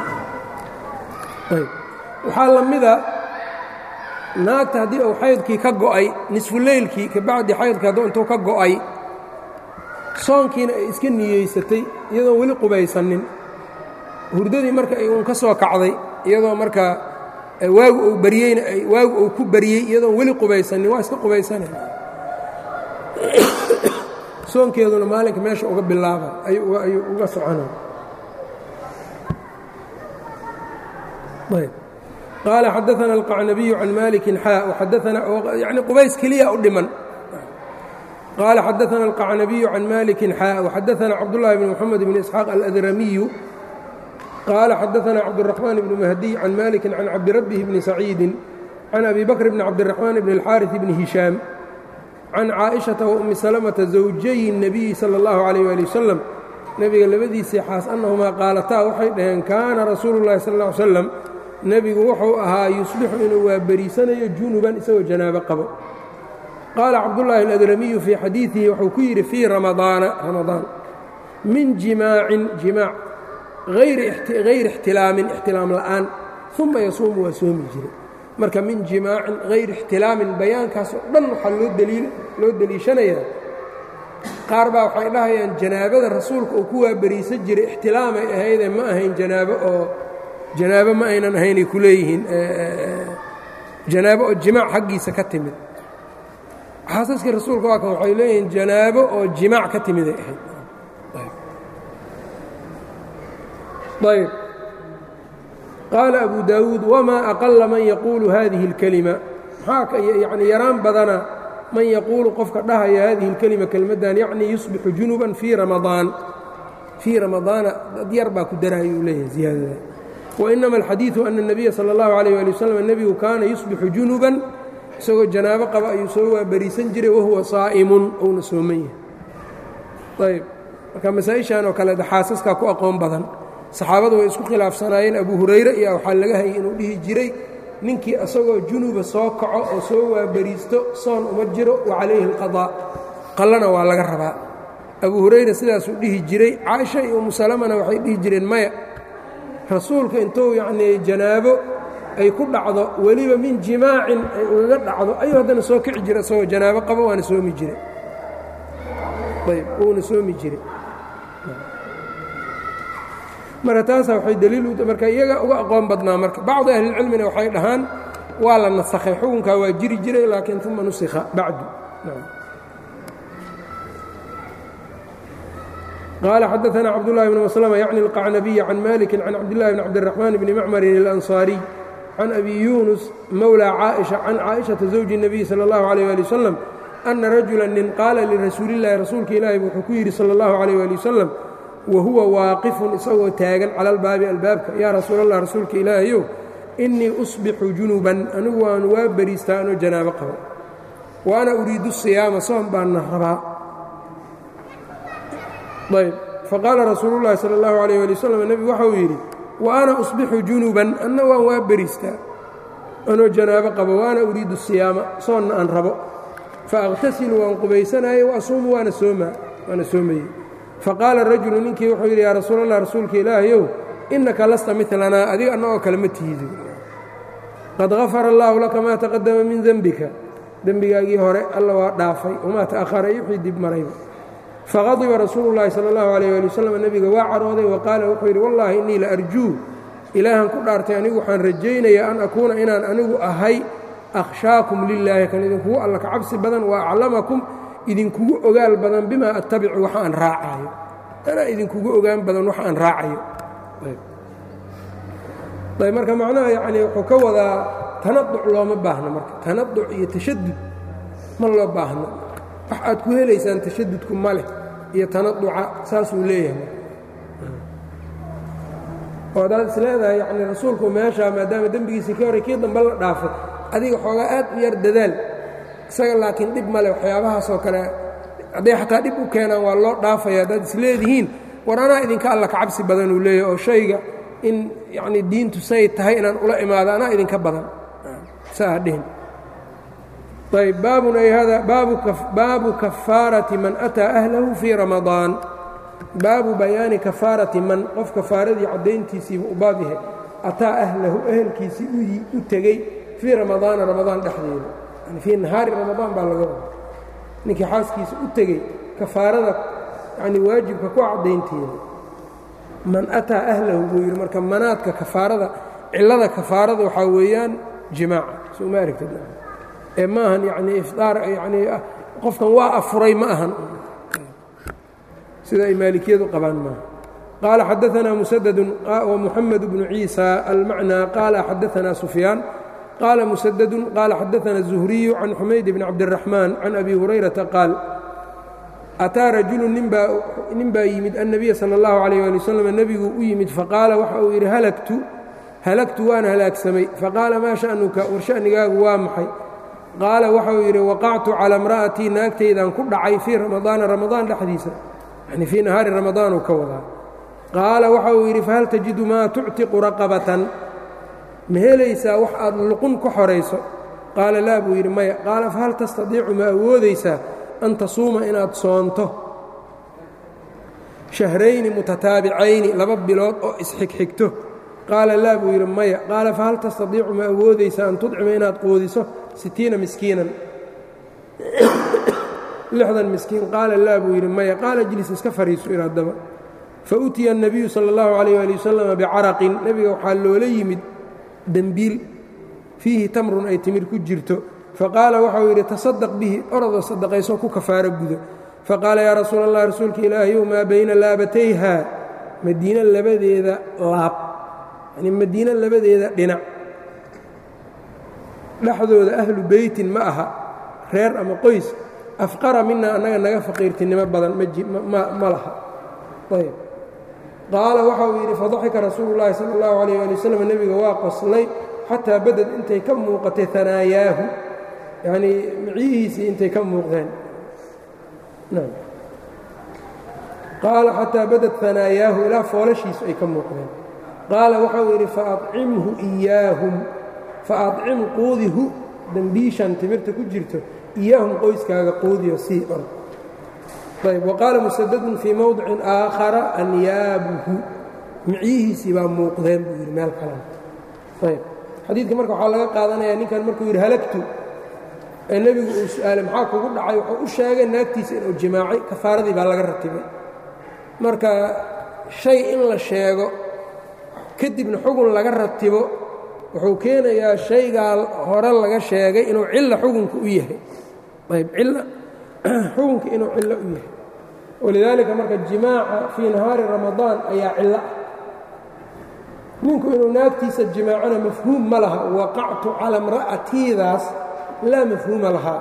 waxaa la mida naagta haddii uu xaydkii ka go'ay nisfuleylkii kabacdi xaydkii hadduu intuu ka go'ay soonkiina ay iska niyeysatay iyadoon weli qubaysanin hurdadii marka uun ka soo kacday iyadoo markaa waagu uu baryeyna waagu uu ku baryey iyadoon weli qubaysanin waa iska qubaysanay soonkeeduna maalinka meesha uga bilaaba ayuu uga soconaa qaala xadaثana alqacnabiyu can maliki xaa xadaana yani qubays keliya u dhiman qaala xadaثana alqacnabiyu can maliki xaa وxadaثana cabdullahi bn mxamed bn isxaaq aladramiyu qaala xadaثana cabdالرaحmaan bn mahdiy can maliki can cabdirabih bni saciidi can abi bakr bn cabdالرaحmaan bn اlxaariث bni hishaam can caaئiشhaةa وأmi salmةa zawjayi الnabiyi salى اllahu عalيh ali wasalam nebiga labadiisii xaas annahumaa qaalataa waxay dhaheen kaana rasuulu اllahi sal اه ly slam nebigu wuxuu ahaa yusbixu inuu waaberiisanayo junuban isagoo janaabo qabo qaala cabdullaahi aladramiyu fii xadiidihi wuxuu ku yidhi fii ramadaan min jimaacin jimaac hayri ixtilaamin ixtilaam la'aan uma yasuumu waa soomi jiray marka min jimaacin hayri ixtilaamin bayaankaas oo dhan waxaa loo deliishanayaa qaar baa waxay dhahayaan janaabada rasuulka uu ku waaberiisan jiray ixtilaamay ahaydee ma ahayn janaabo ma aynan ahaynay ku leeyihiin janaabo oo jimaac xaggiisa ka timid xaasaskii rasuulka waa kan waxay leeyihiin janaabo oo jimaac ka timiday ahayd ayb qaala abu daawuud wamaa aqala man yaquulu hadihi اlkelima maxaa yani yaraan badana man yaquulu qofka dhahaya hadihi اlkelima kelmaddan yacni yusbixu junuban fii ramadaana dad yar baa ku daraya uu leeyahay ziyaadada wainama alxadiidu ana الnabiya salى اllahu عalيh ali waslm nebigu kaana yusbixu junuban isagoo janaabo qaba ayuu soo waaberiisan jiray wahuwa saa'imun ouna sooman yahay ayb marka masaa-ishan oo kale xaasaskaa ku aqoon badan saxaabadu way isku khilaafsanaayeen abu hurayre iyo waxaa laga hayay inuu dhihi jiray ninkii isagoo junuba soo kaco oo soo waaberiisto soon uma jiro wa calayhi اlqaضاء qallana waa laga rabaa abu hurayre sidaasuu dhihi jiray caaisha iyo umu salamana waxay dhihi jireen maya rasuulka intuu yacnii janaabo ay ku dhacdo weliba min jimaacin ay ugaga dhacdo ayuu haddana soo kici jira isagoo janaabo qabo waana soomi jiray ayb uuna soomi jiray marka taasaa waxay daliil marka iyaga uga aqoon badnaa marka bacdu ahlilcilmina waxay dhahaan waa la nasakhay xukunkaa waa jiri jiray laakiin uma nusikha bacdu qaala xadaثna cabdullahi bn maslma yacni اlqacnabiya can maliki can cabdillahi bn cabdالraxmaan bni macmarin اlanصaariy can abi yunus mowlى caaئiشha can caaئiشhaةa zawji الnabiy salى اllahu عalيh ali wasalam ana rajula nin qaala lirasuuli اllahi rasuulka ilaahi wuxuu ku yidhi salى اllahu عalيh ali wasalam wahuwa waaqifun isagoo taagan cala albaabi albaabka yaa rasuul allah rasuulka ilaahayow innii usbixu junuban anigu waan waa beriistaa anoo janaabo qabo wa ana uriidu siyaama soom baanna rabaa ayb faqaala rasuulu llahi sala allahu alayh ali wasalam nebigu waxauu yidhi wa ana usbixu junuban anna waan waa beristaa anoo janaabo qabo waana uriidu siyaama soonna aan rabo faaqtasilu waan qubaysanayay waasuumu waana soomayey faqaala rajulu ninkii wuxuu yidhi yaa rasuul allah rasuulka ilaahayow innaka lasta milanaa adiga annagoo kale ma tihido qad gafara allaahu laka maa taqadama min dembika dembigaagii hore alla waa dhaafay wamaa ta'ahara iyo wixii dib marayba faqadiba rasuulu llaahi sala allahu alayh ali wasalam nebiga waa carooday wa qaala wuxuu yidhi wallaahi innii la arjuu ilaahan ku dhaartay anigu waxaan rajaynayaa an akuuna inaan anigu ahay akhshaakum lilaahi kan idinkugu alla ka cabsi badan wa aclamakum idinkugu ogaal badan bimaa attabicu waxa aan raacayo anaa idinkugu ogaan badan waxa aan raacayo ayb marka macnaha yacnii wuxuu ka wadaa tanaduc looma baahno marka tanaduc iyo tashadud ma loo baahno wax aad ku helaysaan tashadudku ma leh iyo tanaduca saasuu leeyahay oo adaad is leedahay yacnii rasuulku meeshaa maadaama dembigiisii ka horey kii dambe la dhaafay adiga xoogaa aad u yar dadaal isaga laakiin dhib male waxyaabahaasoo kale hadday xataa dhib u keenaan waa loo dhaafaya haddaad is leedihiin war anaa idinka alla ka cabsi badan uu leeyahy oo shayga in yacnii diintu say tahay inaan ula imaado anaa idinka badan saa ha dhihin ayb baabun ay hada baabu kafaarati man ataa ahlahu fii ramadaan baabu bayaani kafaarati man qof kafaaradii caddayntiisiiba u baab yahay ataa ahlahu ehelkiisii u tegey fii ramadaana ramadaan dhexdeeda yani fii nahaari ramadaan baa laga wada ninkii xaaskiisa u tegey kafaarada yani waajibka ku caddaynteeda man ataa ahlahu buu yidhi marka manaadka kafaarada cillada kafaarada waxaa weeyaan jimaaca soo ma aragtid ee ma ahan yacnii ifdaar yacnii qofkan waa afuray ma ahan sida ay maalikiyadu qabaan maaha qaala xadaanaa musadadun wamuxamed bnu ciisa almacnaa qaala xadaanaa sufyaan qaala musadadun qaala xadaanaa الzuhriyu can xumayd bni cabdiraxmaan can abi hurayrata qaal ataa rajulu nin baa yimid annabiya sala اllahu alayh ali wasalam nebiguu u yimid faqaala waxa uu yidhi halagtu waan halaagsamay faqaala maa sha'nuka war sha'nigaagu waa maxay qaala waxauu yidhi waqactu calaa imra'atii naagtaydaan ku dhacay fii ramadaana ramadaan dhexdiisa yani fii nahaari ramadaanuu ka wadaa qaala waxa uu yidhi fahal tajidu maa tuctiqu raqabatan ma helaysaa wax aad luqun ka xorayso qaala laa buu yidhi maya qaala fahal tastadiicu ma awoodaysaa an tasuuma inaad soonto shahrayni mutataabicayni 2 bilood oo isxigxigto qaala laa buu yidhi maya qaala fahal tastadiicu ma awoodaysaa an tudcima inaad quudiso 60 miskiinan 60 miskiin qaala laa buu yidhi maya qaala jlis iska fariiso iraadaba fautiya الnabiyu salى اllahu عalayه ali wasalam bicaraqin nebiga waxaa loola yimid dembiil fiihi tamrun ay timir ku jirto faqaala waxau yidhi tasadaq bihi orodoo sadaqayso ku kafaaro gudo faqaala yaa rasuul allah rasuulka ilaahayow maa bayna laabatayha madiina labadeeda laab yani madiina labadeeda dhinac dhexdooda ahlu beytin ma aha reer ama qoys afqara mina annaga naga faqiirtinimo badan ma laha ayb qaala waxa uu yidhi fadaxika rasuulu llaahi sala اllahu alayh ali wasalam nebiga waa qoslay xataa badad intay ka muuqatay hanaayaahu yanii micyihiisii intay ka muuqdeen qaala xataa badad hanaayaahu ilaa foolashiisu ay ka muuqdeen qaala waxa uu yidhi faacimhu iyaahum faacim quudihu dembiishan timirta ku jirto iyaahum qoyskaaga quudiyo sii or ayb waqaala musadadun fii mowdicin aakhara anyaabuhu micyihiisii baa muuqdeen buu yidhi meel kalan ayb xadiidka marka waxaa laga qaadanayaa ninkan markuu yidhi halagtu ee nebigu uu su-aalay maxaa kugu dhacay wuxuu u sheegay naagtiisa inuu jimaacay kafaaradii baa laga ratibay marka shay in la sheego kadibna xugun laga ratibo wuxuu keenayaa shaygaa hore laga sheegay inuu cilla xugunka u yahay ayb cilla xukunka inuu cillo u yahay walidaalika marka jimaaca fii nahaari ramadaan ayaa cillo ah ninku inuu naagtiisa jimaacona mafhuum ma laha waqactu cala imra'atiidaas laa mafhuuma lahaa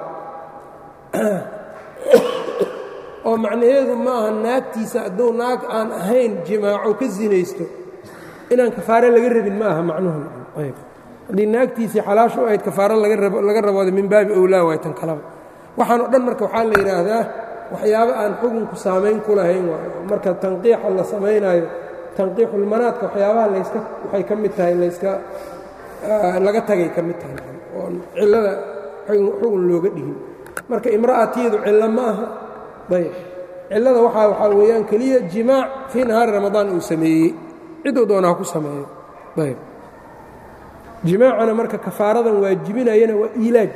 oo macnaheedu ma aha naagtiisa hadduu naag aan ahayn jimaaco ka sinaysto inaan kafaare laga rabin ma aha macnuhu haddii naagtiisii xalaashu ahayd kafaare laga rabooda min baabi owlaa waay tan kalaba waxaan o dhan marka waxaa la yidhaahdaa waxyaabo aan xukunku saamayn ku lahayn waayo marka tanqiixa la samaynaayo tanqiixulmanaadka waxyaabaha waxay ka mid tahay laga tagay ka mid tahay oon cillada xugun looga dhigin marka imra'atiyadu cillo ma aha ayb cillada waxaa weeyaan keliya jimaac fii nahaari ramadaan uu sameeyey ciduu doona ha ku sameeyo ayb jimaacana marka kafaaradan waajibinayana waa iilaaj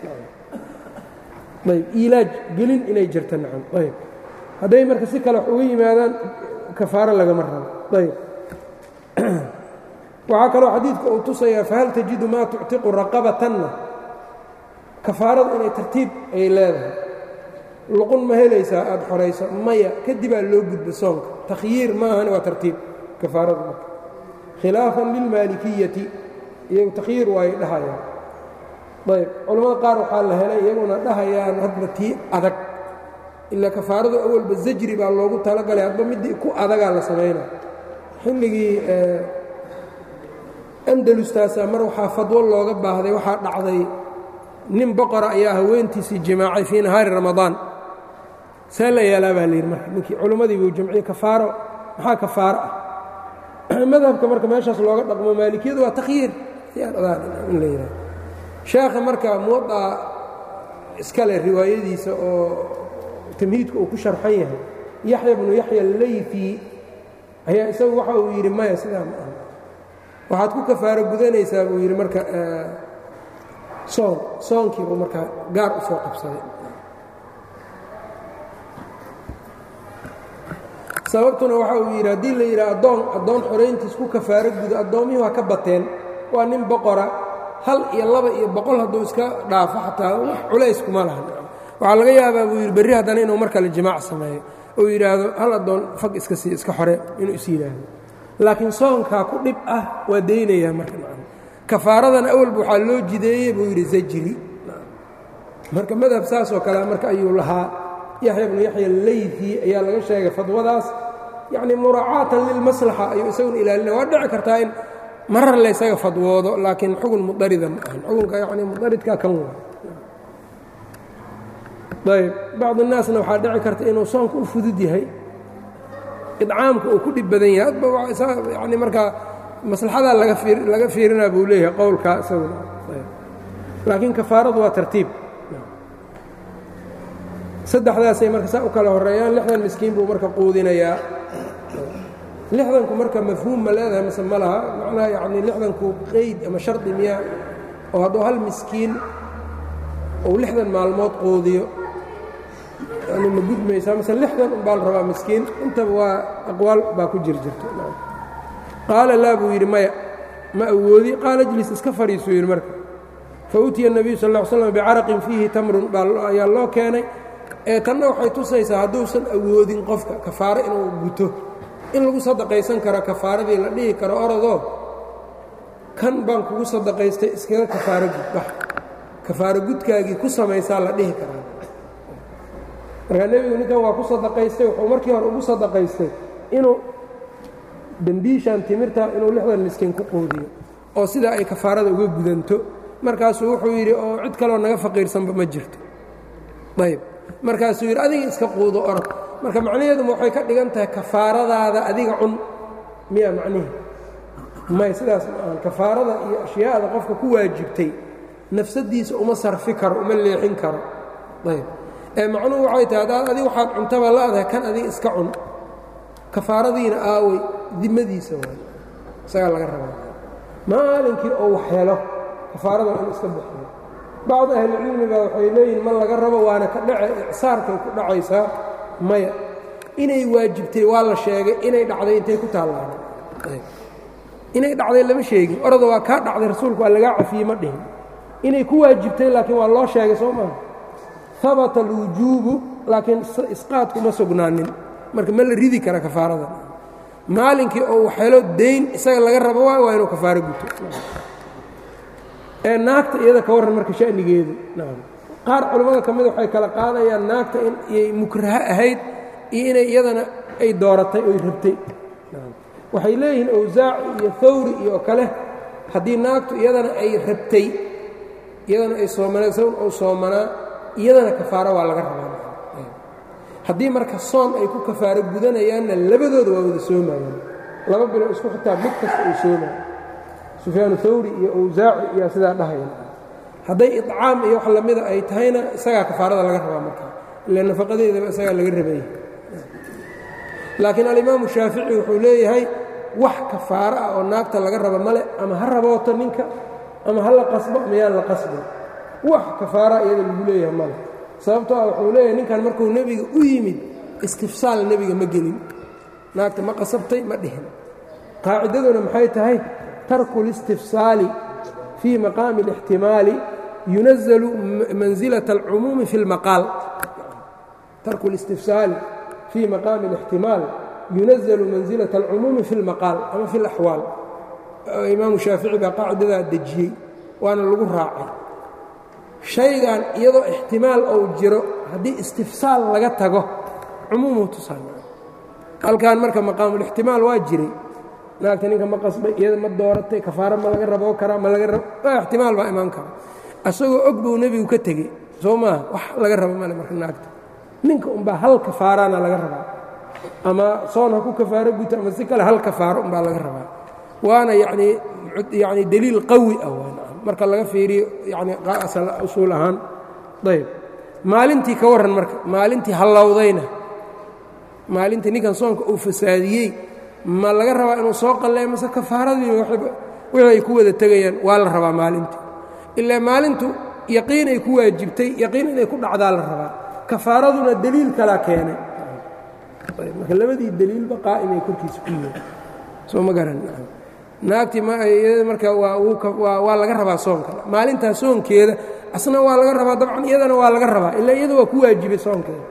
ayb iilaaj gelin inay jirta nacam ayb hadday marka si kale wax uga yimaadaan kafaaro lagama rabo ayb waxaa kaloo xadiidka uu tusayaa fahal tajidu maa tuctiqu raqabatanna kafaarada inay tartiib ay leedahay luqun ma helaysaa aada xorayso maya kadibaa loo gudba soonka takhyiir maahane waa tartiib kafaarada marka khilaafan lilmaalikiyati iyagu takhyiir waay dhahayaan ayb culamada qaar waxaa la helay iyaguna dhahayaan hadba tii adag ilaa kafaaradu awalba zajri baa loogu talagalay hadba midii ku adagaa la samaynaa xilligii andalustaasaa mar waxaa fadwo looga baahday waxaa dhacday nin boqora ayaa haweentiisii jimaacay fii nahaari ramadaan see la yeelaa baa layidhi marka ninkii culimmadii buu jamciyey kafaaro maxaa kafaaro ah madhabka marka meeshaas looga dhaqmo maalikiyadu waa takhyiir in la yidhaha sheekha marka muwadaa iskale riwaayadiisa oo tamhiidka uu ku sharxan yahay yaxya bnu yaxya allayfi ayaa isagu waxa uu yidhi maya sidaa ma aha waxaad ku kafaaro gudanaysaa buu yidhi marka soonkii buu markaa gaar u soo qabsaday sababtuna waxa uu yidhi haddii la yidhaha addoon xorayntiis ku kafaaro gudo addoommihii waa ka bateen waa nin boqora 1 iyo 2 iyo 100 hadduu iska dhaafo xataa wax culays kuma lahan waxaa laga yaabaa buu yidhi berri haddana inuu mar kale jimaac sameeyo oo yidhaahdo hal addoon fag iska sii iska xore inuu is yidhaahdo laakiin soonkaa ku dhib ah waa daynayaa marka kafaaradan awalba waxaa loo jideeyey buu yidhi zajri marka madhab saasoo kale marka ayuu lahaa yaxya bnu yaxya allayfi ayaa laga sheegay fadwadaas yacni muraacaatan lilmaslaxa ayuu isaguna ilaalinaya waa dhici kartaa in marar laysaga fadwoodo laakiin xugun mudarida ma ahan xugunka yacni mudaridkaa kan waa ayb bacd الnaasna waxaa dhici karta inuu soonka u fudud yahay idcaamka uu ku dhib badan yahay adba yani markaa maslaxadaa laga fiirinaa buu leeyahay qowlkaa isaguna laakiin kafaaradu waa tartiib saddexdaasay marka saa u kala horeeyaan 60 miskiin buu marka quudinayaa 60ku marka mafhuum ma leedahay mise ma laha macnaha yani 60ku qeyd ama shardi miyaa oo hadduu hal miskiin ou 60 maalmood quudiyo yani ma gudmaysaa mise 60 unbaa la rabaa miskiin intaba waa aqwaal baa ku jirto qaala laa buu yidhi maya ma awoodi qaala ijlis iska fadhiisuu yidhi marka fa utiya الnabiyu sal اه slam bicaraqin fiihi tamrun ayaa loo keenay tanna waxay tusaysaa hadduusan awoodin qofka kafaaro inuu guto in lagu sadaqaysan karo kafaaradii la dhihi karo orodoo kan baan kugu sadaqaystay iskaga kafaaro gudbax kafaaro gudkaagii ku samaysaa la dhihi karaa markaa nebigu ninkan waa ku sadaqaystay wuxuu markii hore ugu sadaqaystay inuu dembiishan timirta inuu 60 miskiin ku quudiyo oo sidaa ay kafaarada uga gudanto markaasuu wuxuu yidhi oo cid kaloo naga faqiirsanba ma jirto ayb markaasuu yidhi adiga iska quudo orod marka macnaheeduma waxay ka dhigan tahay kafaaradaada adiga cun miyaa macnihi may sidaas ma ahan kafaarada iyo ashyaada qofka ku waajibtay nafsadiisa uma sarfi karo uma leexin karo ayb macnuhu waxay tahay haddaad adiga waxaad cuntaba la-dahay kan adiga iska cun kafaaradiina aawey dimadiisa waay isagaa laga rabaa maalinkii oo wax helo kafaarada in iska bixiyo bacd ahlicilmiga waxay leeyihin ma laga rabo waana ka dhace icsaarkay ku dhacaysaa maya inay waajibtay waa la sheegay inay dhacday intay ku taallaana inay dhacday lama sheegin orada waa kaa dhacday rasuulku waa lagaa cafiyey ma dhihin inay ku waajibtay laakiin waa loo sheegay soo maaha habata alwujuubu laakiin isqaadku ma sugnaanin marka ma la ridi kara kafaarada maalinkii oo waxhelo dayn isaga laga rabo waa inuu kafaaro guto naagta iyada ka warran marka shanigeedu qaar culimmada ka mida waxay kala qaadayaan naagta inay mukraha ahayd iyo inay iyadana ay dooratay oy rabtay waxay leeyihiin awsaaci iyo hawri iyo kale haddii naagtu iyadana ay rabtay iyadana ay soomanaysan oo soomanaa iyadana kafaaro waa laga rabaa haddii marka soon ay ku kafaaro gudanayaanna labadooda waa wada soomayaan laba bilo isku xitaa mid kasta uu soomaya sufyaan thawri iyo awsaaci iyo sidaa dhahaya hadday iطcaam iyo wax lamida ay tahayna isagaa kafaarada laga rabaa markaa ila nafaqadeedaba isagaa laga rabaya laakiin alimaamu shaafici wuxuu leeyahay wax kafaaro ah oo naagta laga raba male ama ha rabooto ninka ama ha la qasbo miyaan la qasbin wax kafaara iyada lagu leeyahay male sababtoo ah wuxuu leeyahay ninkan markuu nebiga u yimid istifsaal nebiga ma gelin naagta ma qasabtay ma dhihin qaacidaduna maxay tahay tarku اlistifsaali fii maqaami اlاxtimaali yunazalu manzilaة اlcumuumi fi اlmaqaal tarku اlistifsaali fii maqaami اlاxtimaal yunazalu manzilaة اlcumuumi fi اlmaqaal ama fi اlaxwaal imaamu shaafici baa qaacidadaa dejiyey waana lagu raacay shaygan iyadoo ixtimaal ou jiro haddii istifsaal laga tago cumuumuu tusaa halkan marka maqaamulixtimaal waa jiray naagta ninka ma qasbay iyada ma dooratay kafaaro ma laga raboo karaa ma laga rabo ixtimaal baa imaan kara asagoo og buu nebigu ka tegey soo maaha wax laga rabo male marka naagta ninka unbaa hal kafaaraana laga rabaa ama soon ha ku kafaaro guto ama si kale hal kafaaro unbaa laga rabaa waana yacni deliil qawi ah marka laga fiiriyo yani usuul ahaan ayb maalintii ka warran marka maalintii hallowdayna maalintii ninkan soonka uu fasaadiyey ma laga rabaa inuu soo qalleeyo mase kafaaradii wixii ay ku wada tegayaan waa la rabaa maalintii ilaa maalintu yaqiin ay ku waajibtay yaqiin inay ku dhacdaa la rabaa kafaaraduna deliil kalaa keenay marka labadii deliilba qaa'imay korkiisa ku yihiin soo ma garan naagtii marka waa laga rabaa soonka maalintaa soonkeeda asna waa laga rabaa dabcan iyadana waa laga rabaa ilaa iyada waa ku waajibay soonkeeda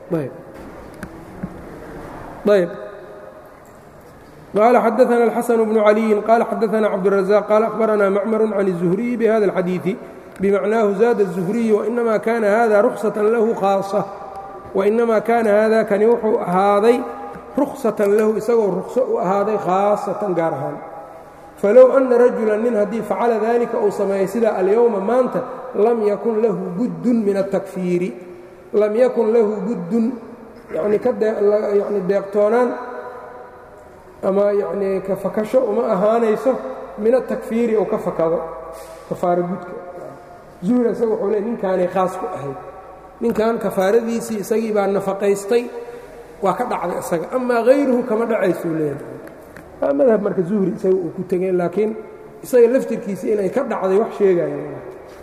ayb qaala xadaثna الxaسن بن عaliيi qaala xadaثna cabdالرaزاq qaala أخbarana macmر can الزهriي bhada الxadiiثi bimacnaahu zaada الزهriي وinama kana hada رuksaة lahu khaaصة وinama kana hada kani wuxuu ahaaday ruksatan lahu isagoo rukso u ahaaday khaasatan gaar ahaan falow أna rajula nin haddii facala dalika uu sameeyey sida alyowma maanta lam yakun lahu buddun min الtakfiiri lam yakun lahu buddun yani deeqtoonaan ama yani ka fakasho uma ahaanayso min atakfiiri oo ka fakado kafaaro gudka zuhri isaga wuxuu leey ninkaanay khaas ku ahayd ninkan kafaaradiisii isagii baa nafaqaystay waa ka dhacday isaga amaa hayruhu kama dhacaysuu leeyahay waa madhab marka zuhri isaga uu ku tegeen laakiin isaga laftirkiisii inay ka dhacday wax sheegayaan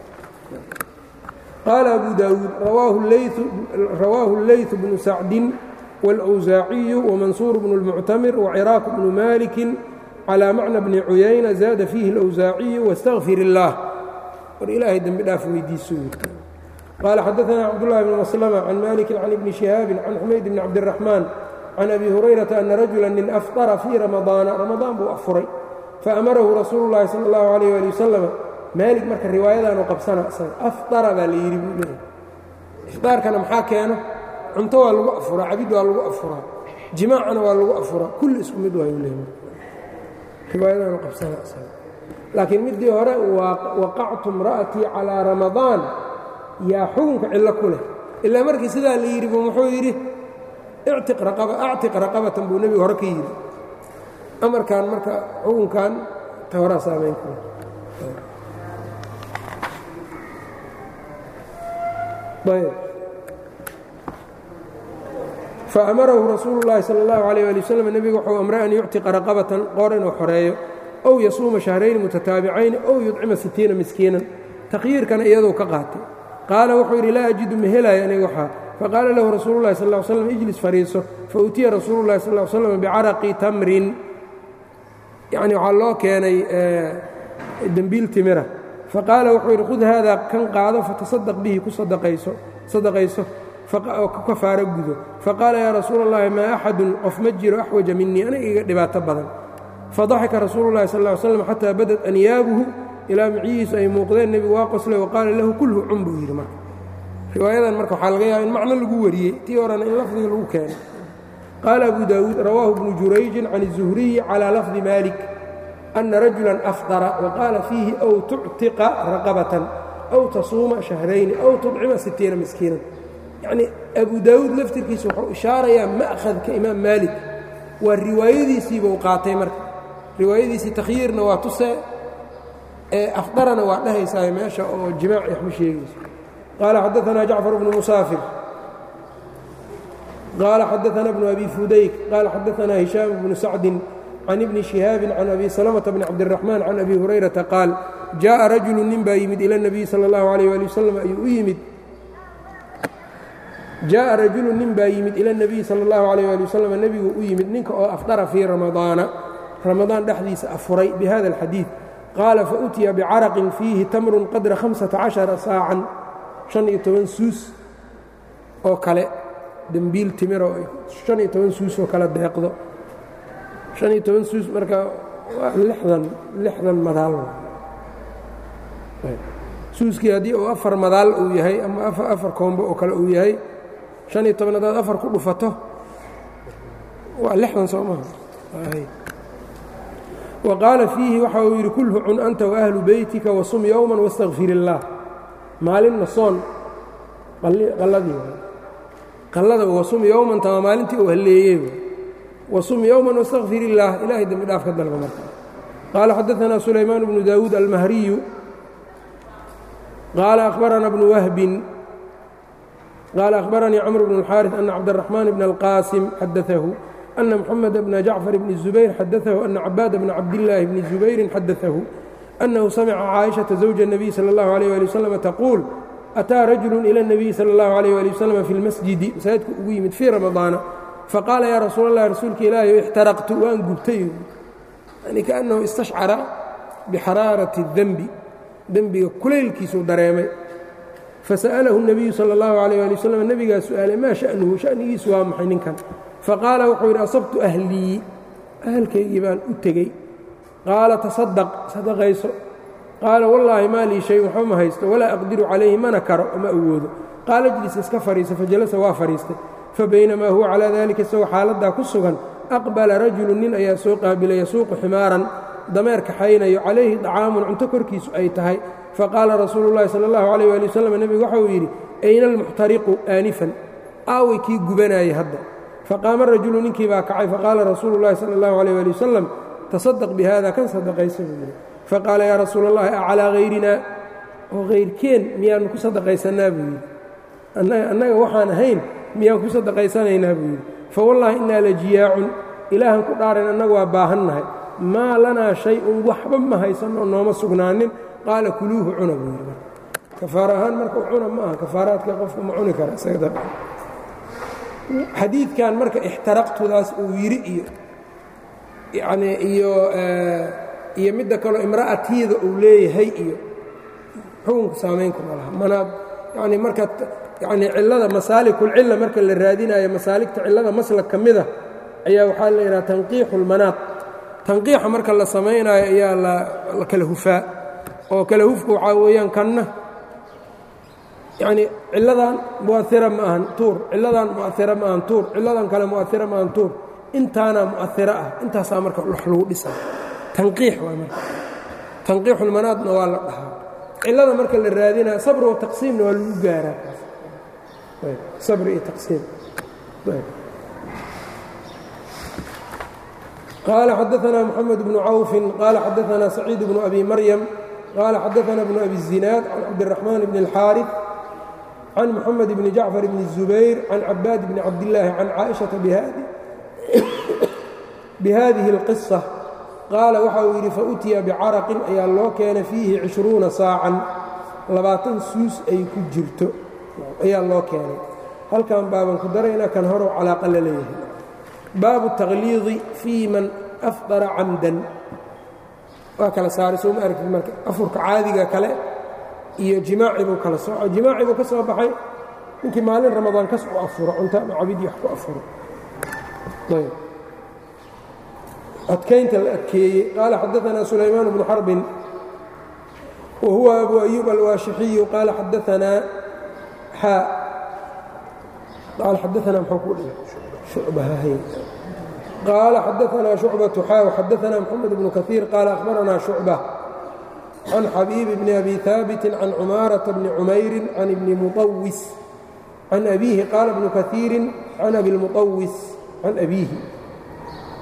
qaala abu daawuud rawaahu اleyث bnu sacdin wاlأwsaaciyu wamansuur bnu اlmuctamir waciraaq bnu maliki calىa macna bni cuyayna zaada fiihi اlأwsaaciyu wاstagfir اllaah war ilaahay dembi dhaaf weydiiso qaala xadaثna cabdالlahi bn maslma can maliki can ibni شihaabi can xumayd bni cabdالraxmaan can abi hurayrata ana rajula nin afطara fii ramadaana ramadaan buu afuray faamarahu rasuulu اllahi salى اllahu عalيh ali wasalam maalig marka riwaayadaanu qabsana isaga afطara baa la yidhi buu leeyahy ifطaarkana maxaa keeno cunto waa lagu afuraa cabid waa lagu afuraa jimaacana waa lagu afuraa kulli isku mid waayuu leeyahy riwaayadaanu qabsana isaga laakiin midii hore waqactu imra'atii calىa ramadaan yaa xukunka cillo ku leh ilaa markii sidaa la yidhi buu muxuu yidhi actiq raqabatan buu nebigu hore ka yidhi amarkan marka xukunkan ta horaa saamayn ku leh faamarahu rasuulu اllahi salى اllahu عalيh ali waslm nebigu wuxuu amray an yuctiqa raqabatan qoor inuu xoreeyo ow yasuuma shahrayni mutataabicayn ow yudcima 60 miskiinan takhyiirkana iyaduu ka qaatay qaala wuxuu yidhi laa ajidu ma helaayo aniga waxaa faqaala lahu rasuulu llahi sal slam ijlis fariiso fautiya rasuulu llahi sal slam bicaraqi tamrin yacni waxaa loo keenay dembiil timira faqaala wuxuu yidhi khud haadaa kan qaado fatasadaq bihi ku sadaqayso oo ku kafaaro gudo faqaala yaa rasuula اllahi maa axadun qof ma jiro axwaja minii aniga iga dhibaato badan fadaxika rasuulu llahi sal slam xataa badad anyaabuhu ilaa miciyihiisu ay muuqdeen nebigu waa qoslay waqaala lahu kulhu cun buu yidhi marka riwaayadan marka waxaa laga yaaba in macno lagu wariyey tii horena in lafdiga lagu keenay qaala abu daawuud rawaahu bnu jurayjin can الzuhriyi calىa lafdi malik ana rajulan afطara waqaala fiihi aw tuctiqa raqabatan aw tasuuma shahrayni aw tudcima 60 miskiinan yacnii abu daawuud laftirkiisa wuxuu ishaarayaa ma'khadka imaam maalik waa riwaayadiisiibuu qaatay marka riwaayadiisii takhyiirna waa tusee afdarana waa dhahaysaa meesha oo jimaac waxma sheegayso qaala xadaanaa jacfar bnu musaafir qaala xadaanaa bnu abi fudayk qaala xadaanaa hishaam bnu sacdin can ibni shihaabin can abi salamata bni cabdiraxmaan can abi hurayrata qaal jaaءa rajulu nin baa yimid ila الnabiyi salى اllahu عalيh ali wasalam ayuu u yimid jaaءa rajulu nin baa yimid ila الnabiyi salى اllahu عalيh ali wasalam nebigu u yimid ninka oo afdara fii ramadaana ramadaan dhexdiisa afuray bihada اlxadiid qaala fautiya bicaraqin fiihi tamrun qadra 15 saacan 15 suus oo kale dembiil timiroo 15 suus oo kale deeqdo 15 suus marka waa 60 madaal suuskii haddii uu 4 madaal uu yahay ama 4 koombo oo kale uu yahay 15 hadaad 4 ku dhufato waa 60 soo maha wa qaala fiihi waxa uu yidhi kulhu cun anta waahlu beytika wasum yowman wastakfir illaah maalinna soon qalladii qallada wasum yowman tama maalintii uu halleeyey wasum yowman wastakfir illaah ilaahay dembi dhaaf ka dalba marka qaala xadaanaa sulaymaan bnu daawuud almahriyu qaala akhbaranaa bnu wahbin qaala akhbaranii camr bnu اlxaariث ana cabdالraxmaan bn اlqaasim xadaahu أن محمد بن جعفر بن الزبير حدثه أن عباد بن عبد الله بن زبير حدثه أنه سمع عائشة زوج النبي صلى الله عليه وآله وسلم تقول أتى رجل إلى النبي صلى الله عليه وآله وسلم في المسجد مساجدك أقيمت في رمضان فقال يا رسول الله رسولك إلهي احترقت وأن قبتي يعني كأنه استشعر بحرارة الذنب ذنبي كليل كيسو دريمي فسأله النبي صلى الله عليه وآله وسلم النبي قال سؤال ما شأنه شأنه سوى محنين كان faqaala wuxuu yidhi asabtu ahlii ahalkaygii baan u tegey qaala tasadaq sadaqayso qaala wallaahi maa lii shay waxba ma haysto walaa aqdiru calayhi mana karo ma awoodo qaala ijlis iska fadhiisa fajalasa waa fadhiistay fabaynamaa huwa calaa daalika isagoo xaaladdaa ku sugan aqbala rajulu nin ayaa soo qaabilay yasuuqu ximaaran dameer kaxaynayo calayhi dacaamun cunto korkiisu ay tahay faqaala rasuulu llahi sala allahu calayh waali wasalam nebigu waxa uu yidhi ayna almuxtariqu aanifan aaway kii gubanayay hadda faqaama rajulu ninkii baa kacay faqaala rasuulu llahi sala allahu alayh ali wasalam tasadaq bihada kan sadaqaysa buu yidhi faqaala yaa rasuula allahi acalaa hayrinaa oo hayrkeen miyaanu ku sadaqaysannaa buu yidhi annaga waxaan ahayn miyaan ku sadaqaysanaynaa buu yidhi fawallaahi innaa la jiyaacun ilaahan ku dhaarayn annagu waa baahannahay maa lanaa shay-un waxba ma haysanoo nooma sugnaanin qaala kuluuhu cuna buu yidhi kafaara ahaan marka cuna ma aha kafaaraadka qofka ma cuni kara isaga xadiidkan marka ixtaraqtudaas uu yidhi iyo midda kaloo imra'atiida uu leeyahay iyo xukunka saamayn kuma laha manaad yani marka yani cillada masaalikulcilla marka la raadinayo masaaligta cillada maslak ka mida ayaa waxaa la yidhaha tanqiixu lmanaad tanqiixa marka la samaynayo ayaa la kala hufaa oo kala hufka waxaa weeyaan kanna yacni cilladan mu'ahira ma ahan tuur cilladan mu'ahira ma ahan tuur cilladan kale mu'ahira ma ahan tuur intaana mu'ahira ah intaasaa marka wax lagu dhisaa tanqiix waa marka tanqiixulmanaadna waa la dhahaa cillada marka la raadinaya sabr wa taqsiimna waa lagu gaaraa sabri iyo taqsiim qaala xadaanaa moxamed bnu cawfin qaala xadaanaa saciid bnu abi maryam qaala xadaanaa bnu abi الzinaad can cabdiraxmaan bni اlxaariث can moxamed bni jacfar bni الzubayr can cabaad bni cabdillaahi can caaئiشhaةa bihadihi اlqiصة qaala waxa uu yidhi fautiya bicaraqin ayaa loo keenay fiihi 20 saacan 20 suus ay ku jirto ayaa loo keenay halkan baaban ku darayna kan horow calaaqa la leeyahay baabu التakliidi fii man afdara camdan waa kala saaray soo ma aragtid marka afurka caadiga kale iyo jimaaci buu kala sooco jimaaci buu ka soo baxay ninkii maalin ramadaan kas u afuro cunto ama cabidi wax ku afuro ayb adkaynta la adkeeyey qaala xadaanaa sulaymaan bnu xarbin wa huwa abu ayuub alwaashixiyu qaala xadaanaa qaala xadaanaa mxuu ku dhigay shucbahahay qaala xadaanaa shucbatu xaa xadaanaa moxamed bnu kaiir qaala akhbaranaa shucba can xabiib bni abi haabitin can cumaarata bni cumayrin can ibni muطawis can abiihi qaala bnu kaiirin can abi lmuطawis can abiihi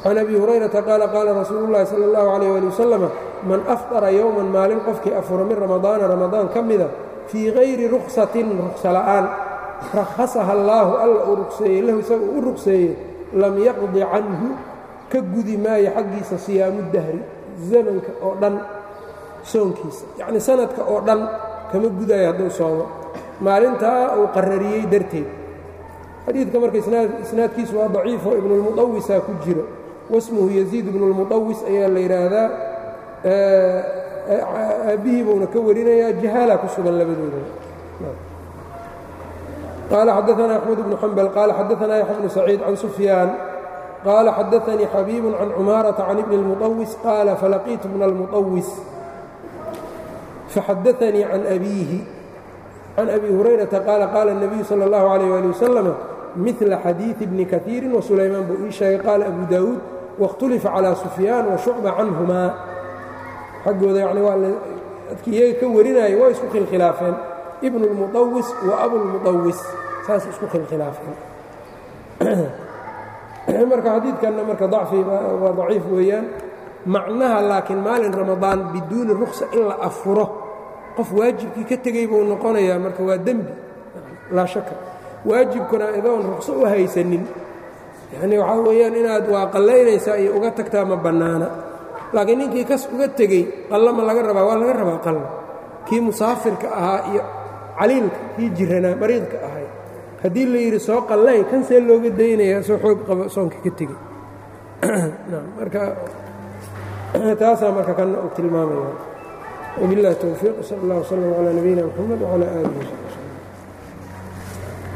can abi hurayrata qaala qaala rasuulu llahi sala اllahu calayh ali wasalama man afطara yowman maalin qofkii afuro min ramadaana ramadaan ka mida fii hayri ruksatin ruksa la'aan rakhasaha allaahu alla uu rugseeyey lahu isaga u rugseeyey lam yaqdi canhu ka gudi maayo xaggiisa siyaamu dahri zamanka oo dhan soonkiisa yacnii sanadka oo dhan kama gudayo hadduu soomo maalintaa uu qarariyey darteed xadiidka marka isnaadkiisu waa daciifo ibnulmuطawisaa ku jiro wasmuhu yaziid ibnulmuطawis ayaa la yidhaahdaa aabbihii buuna ka warinayaa jahaala ku sugan labadooda qaala xadaثna أxmed bnu xambal qaala xadaثna yaxya bnu saciid can sufyaan qaala xadaثanii xabiibu can cumaaraةa can ibni اlmuطawis qaala falaqiitu bna اlmuطawis faxadaثanii can abiihi can abi hurayrata qaala qaala الnabiyu salى اllahu عalيh ali wasalam midla xadiiثi bni kaiiri wasulaymaan buu ii sheegay qaala abu daawuud waاkhtulifa calىa sufyaan washucba canhumaa xaggooda yani waa dadkii iyaga ka warinaya waa isku khilkhilaafeen ibnu اlmuطawis wa abulmuطawis saas isku khilkhilaafeen marka xadiidkanna marka dacfi waa daciif weeyaan macnaha laakiin maalin ramadaan biduuni ruksa in la afuro qof waajibkii ka tegey buu noqonayaa marka waa dembi laa shaka waajibkuna idoon rukso u haysanin yacnii waxaa weeyaan inaad waa qallaynaysaa iyo uga tagtaa ma bannaana laakiin ninkii kas uga tegey qalla ma laga rabaa waa laga rabaa qalla kii musaafirka ahaa iyo caliilka kii jiranaa mariidka ahay haddii la yidhi soo qallay kan see looga daynayaa soo xoog qabo soonka ka tegey marka taasaa marka kana uu tilmaamaya وبالله التوفيق صلى الله وسلم على نبينا محمد وعلى آله وصحبه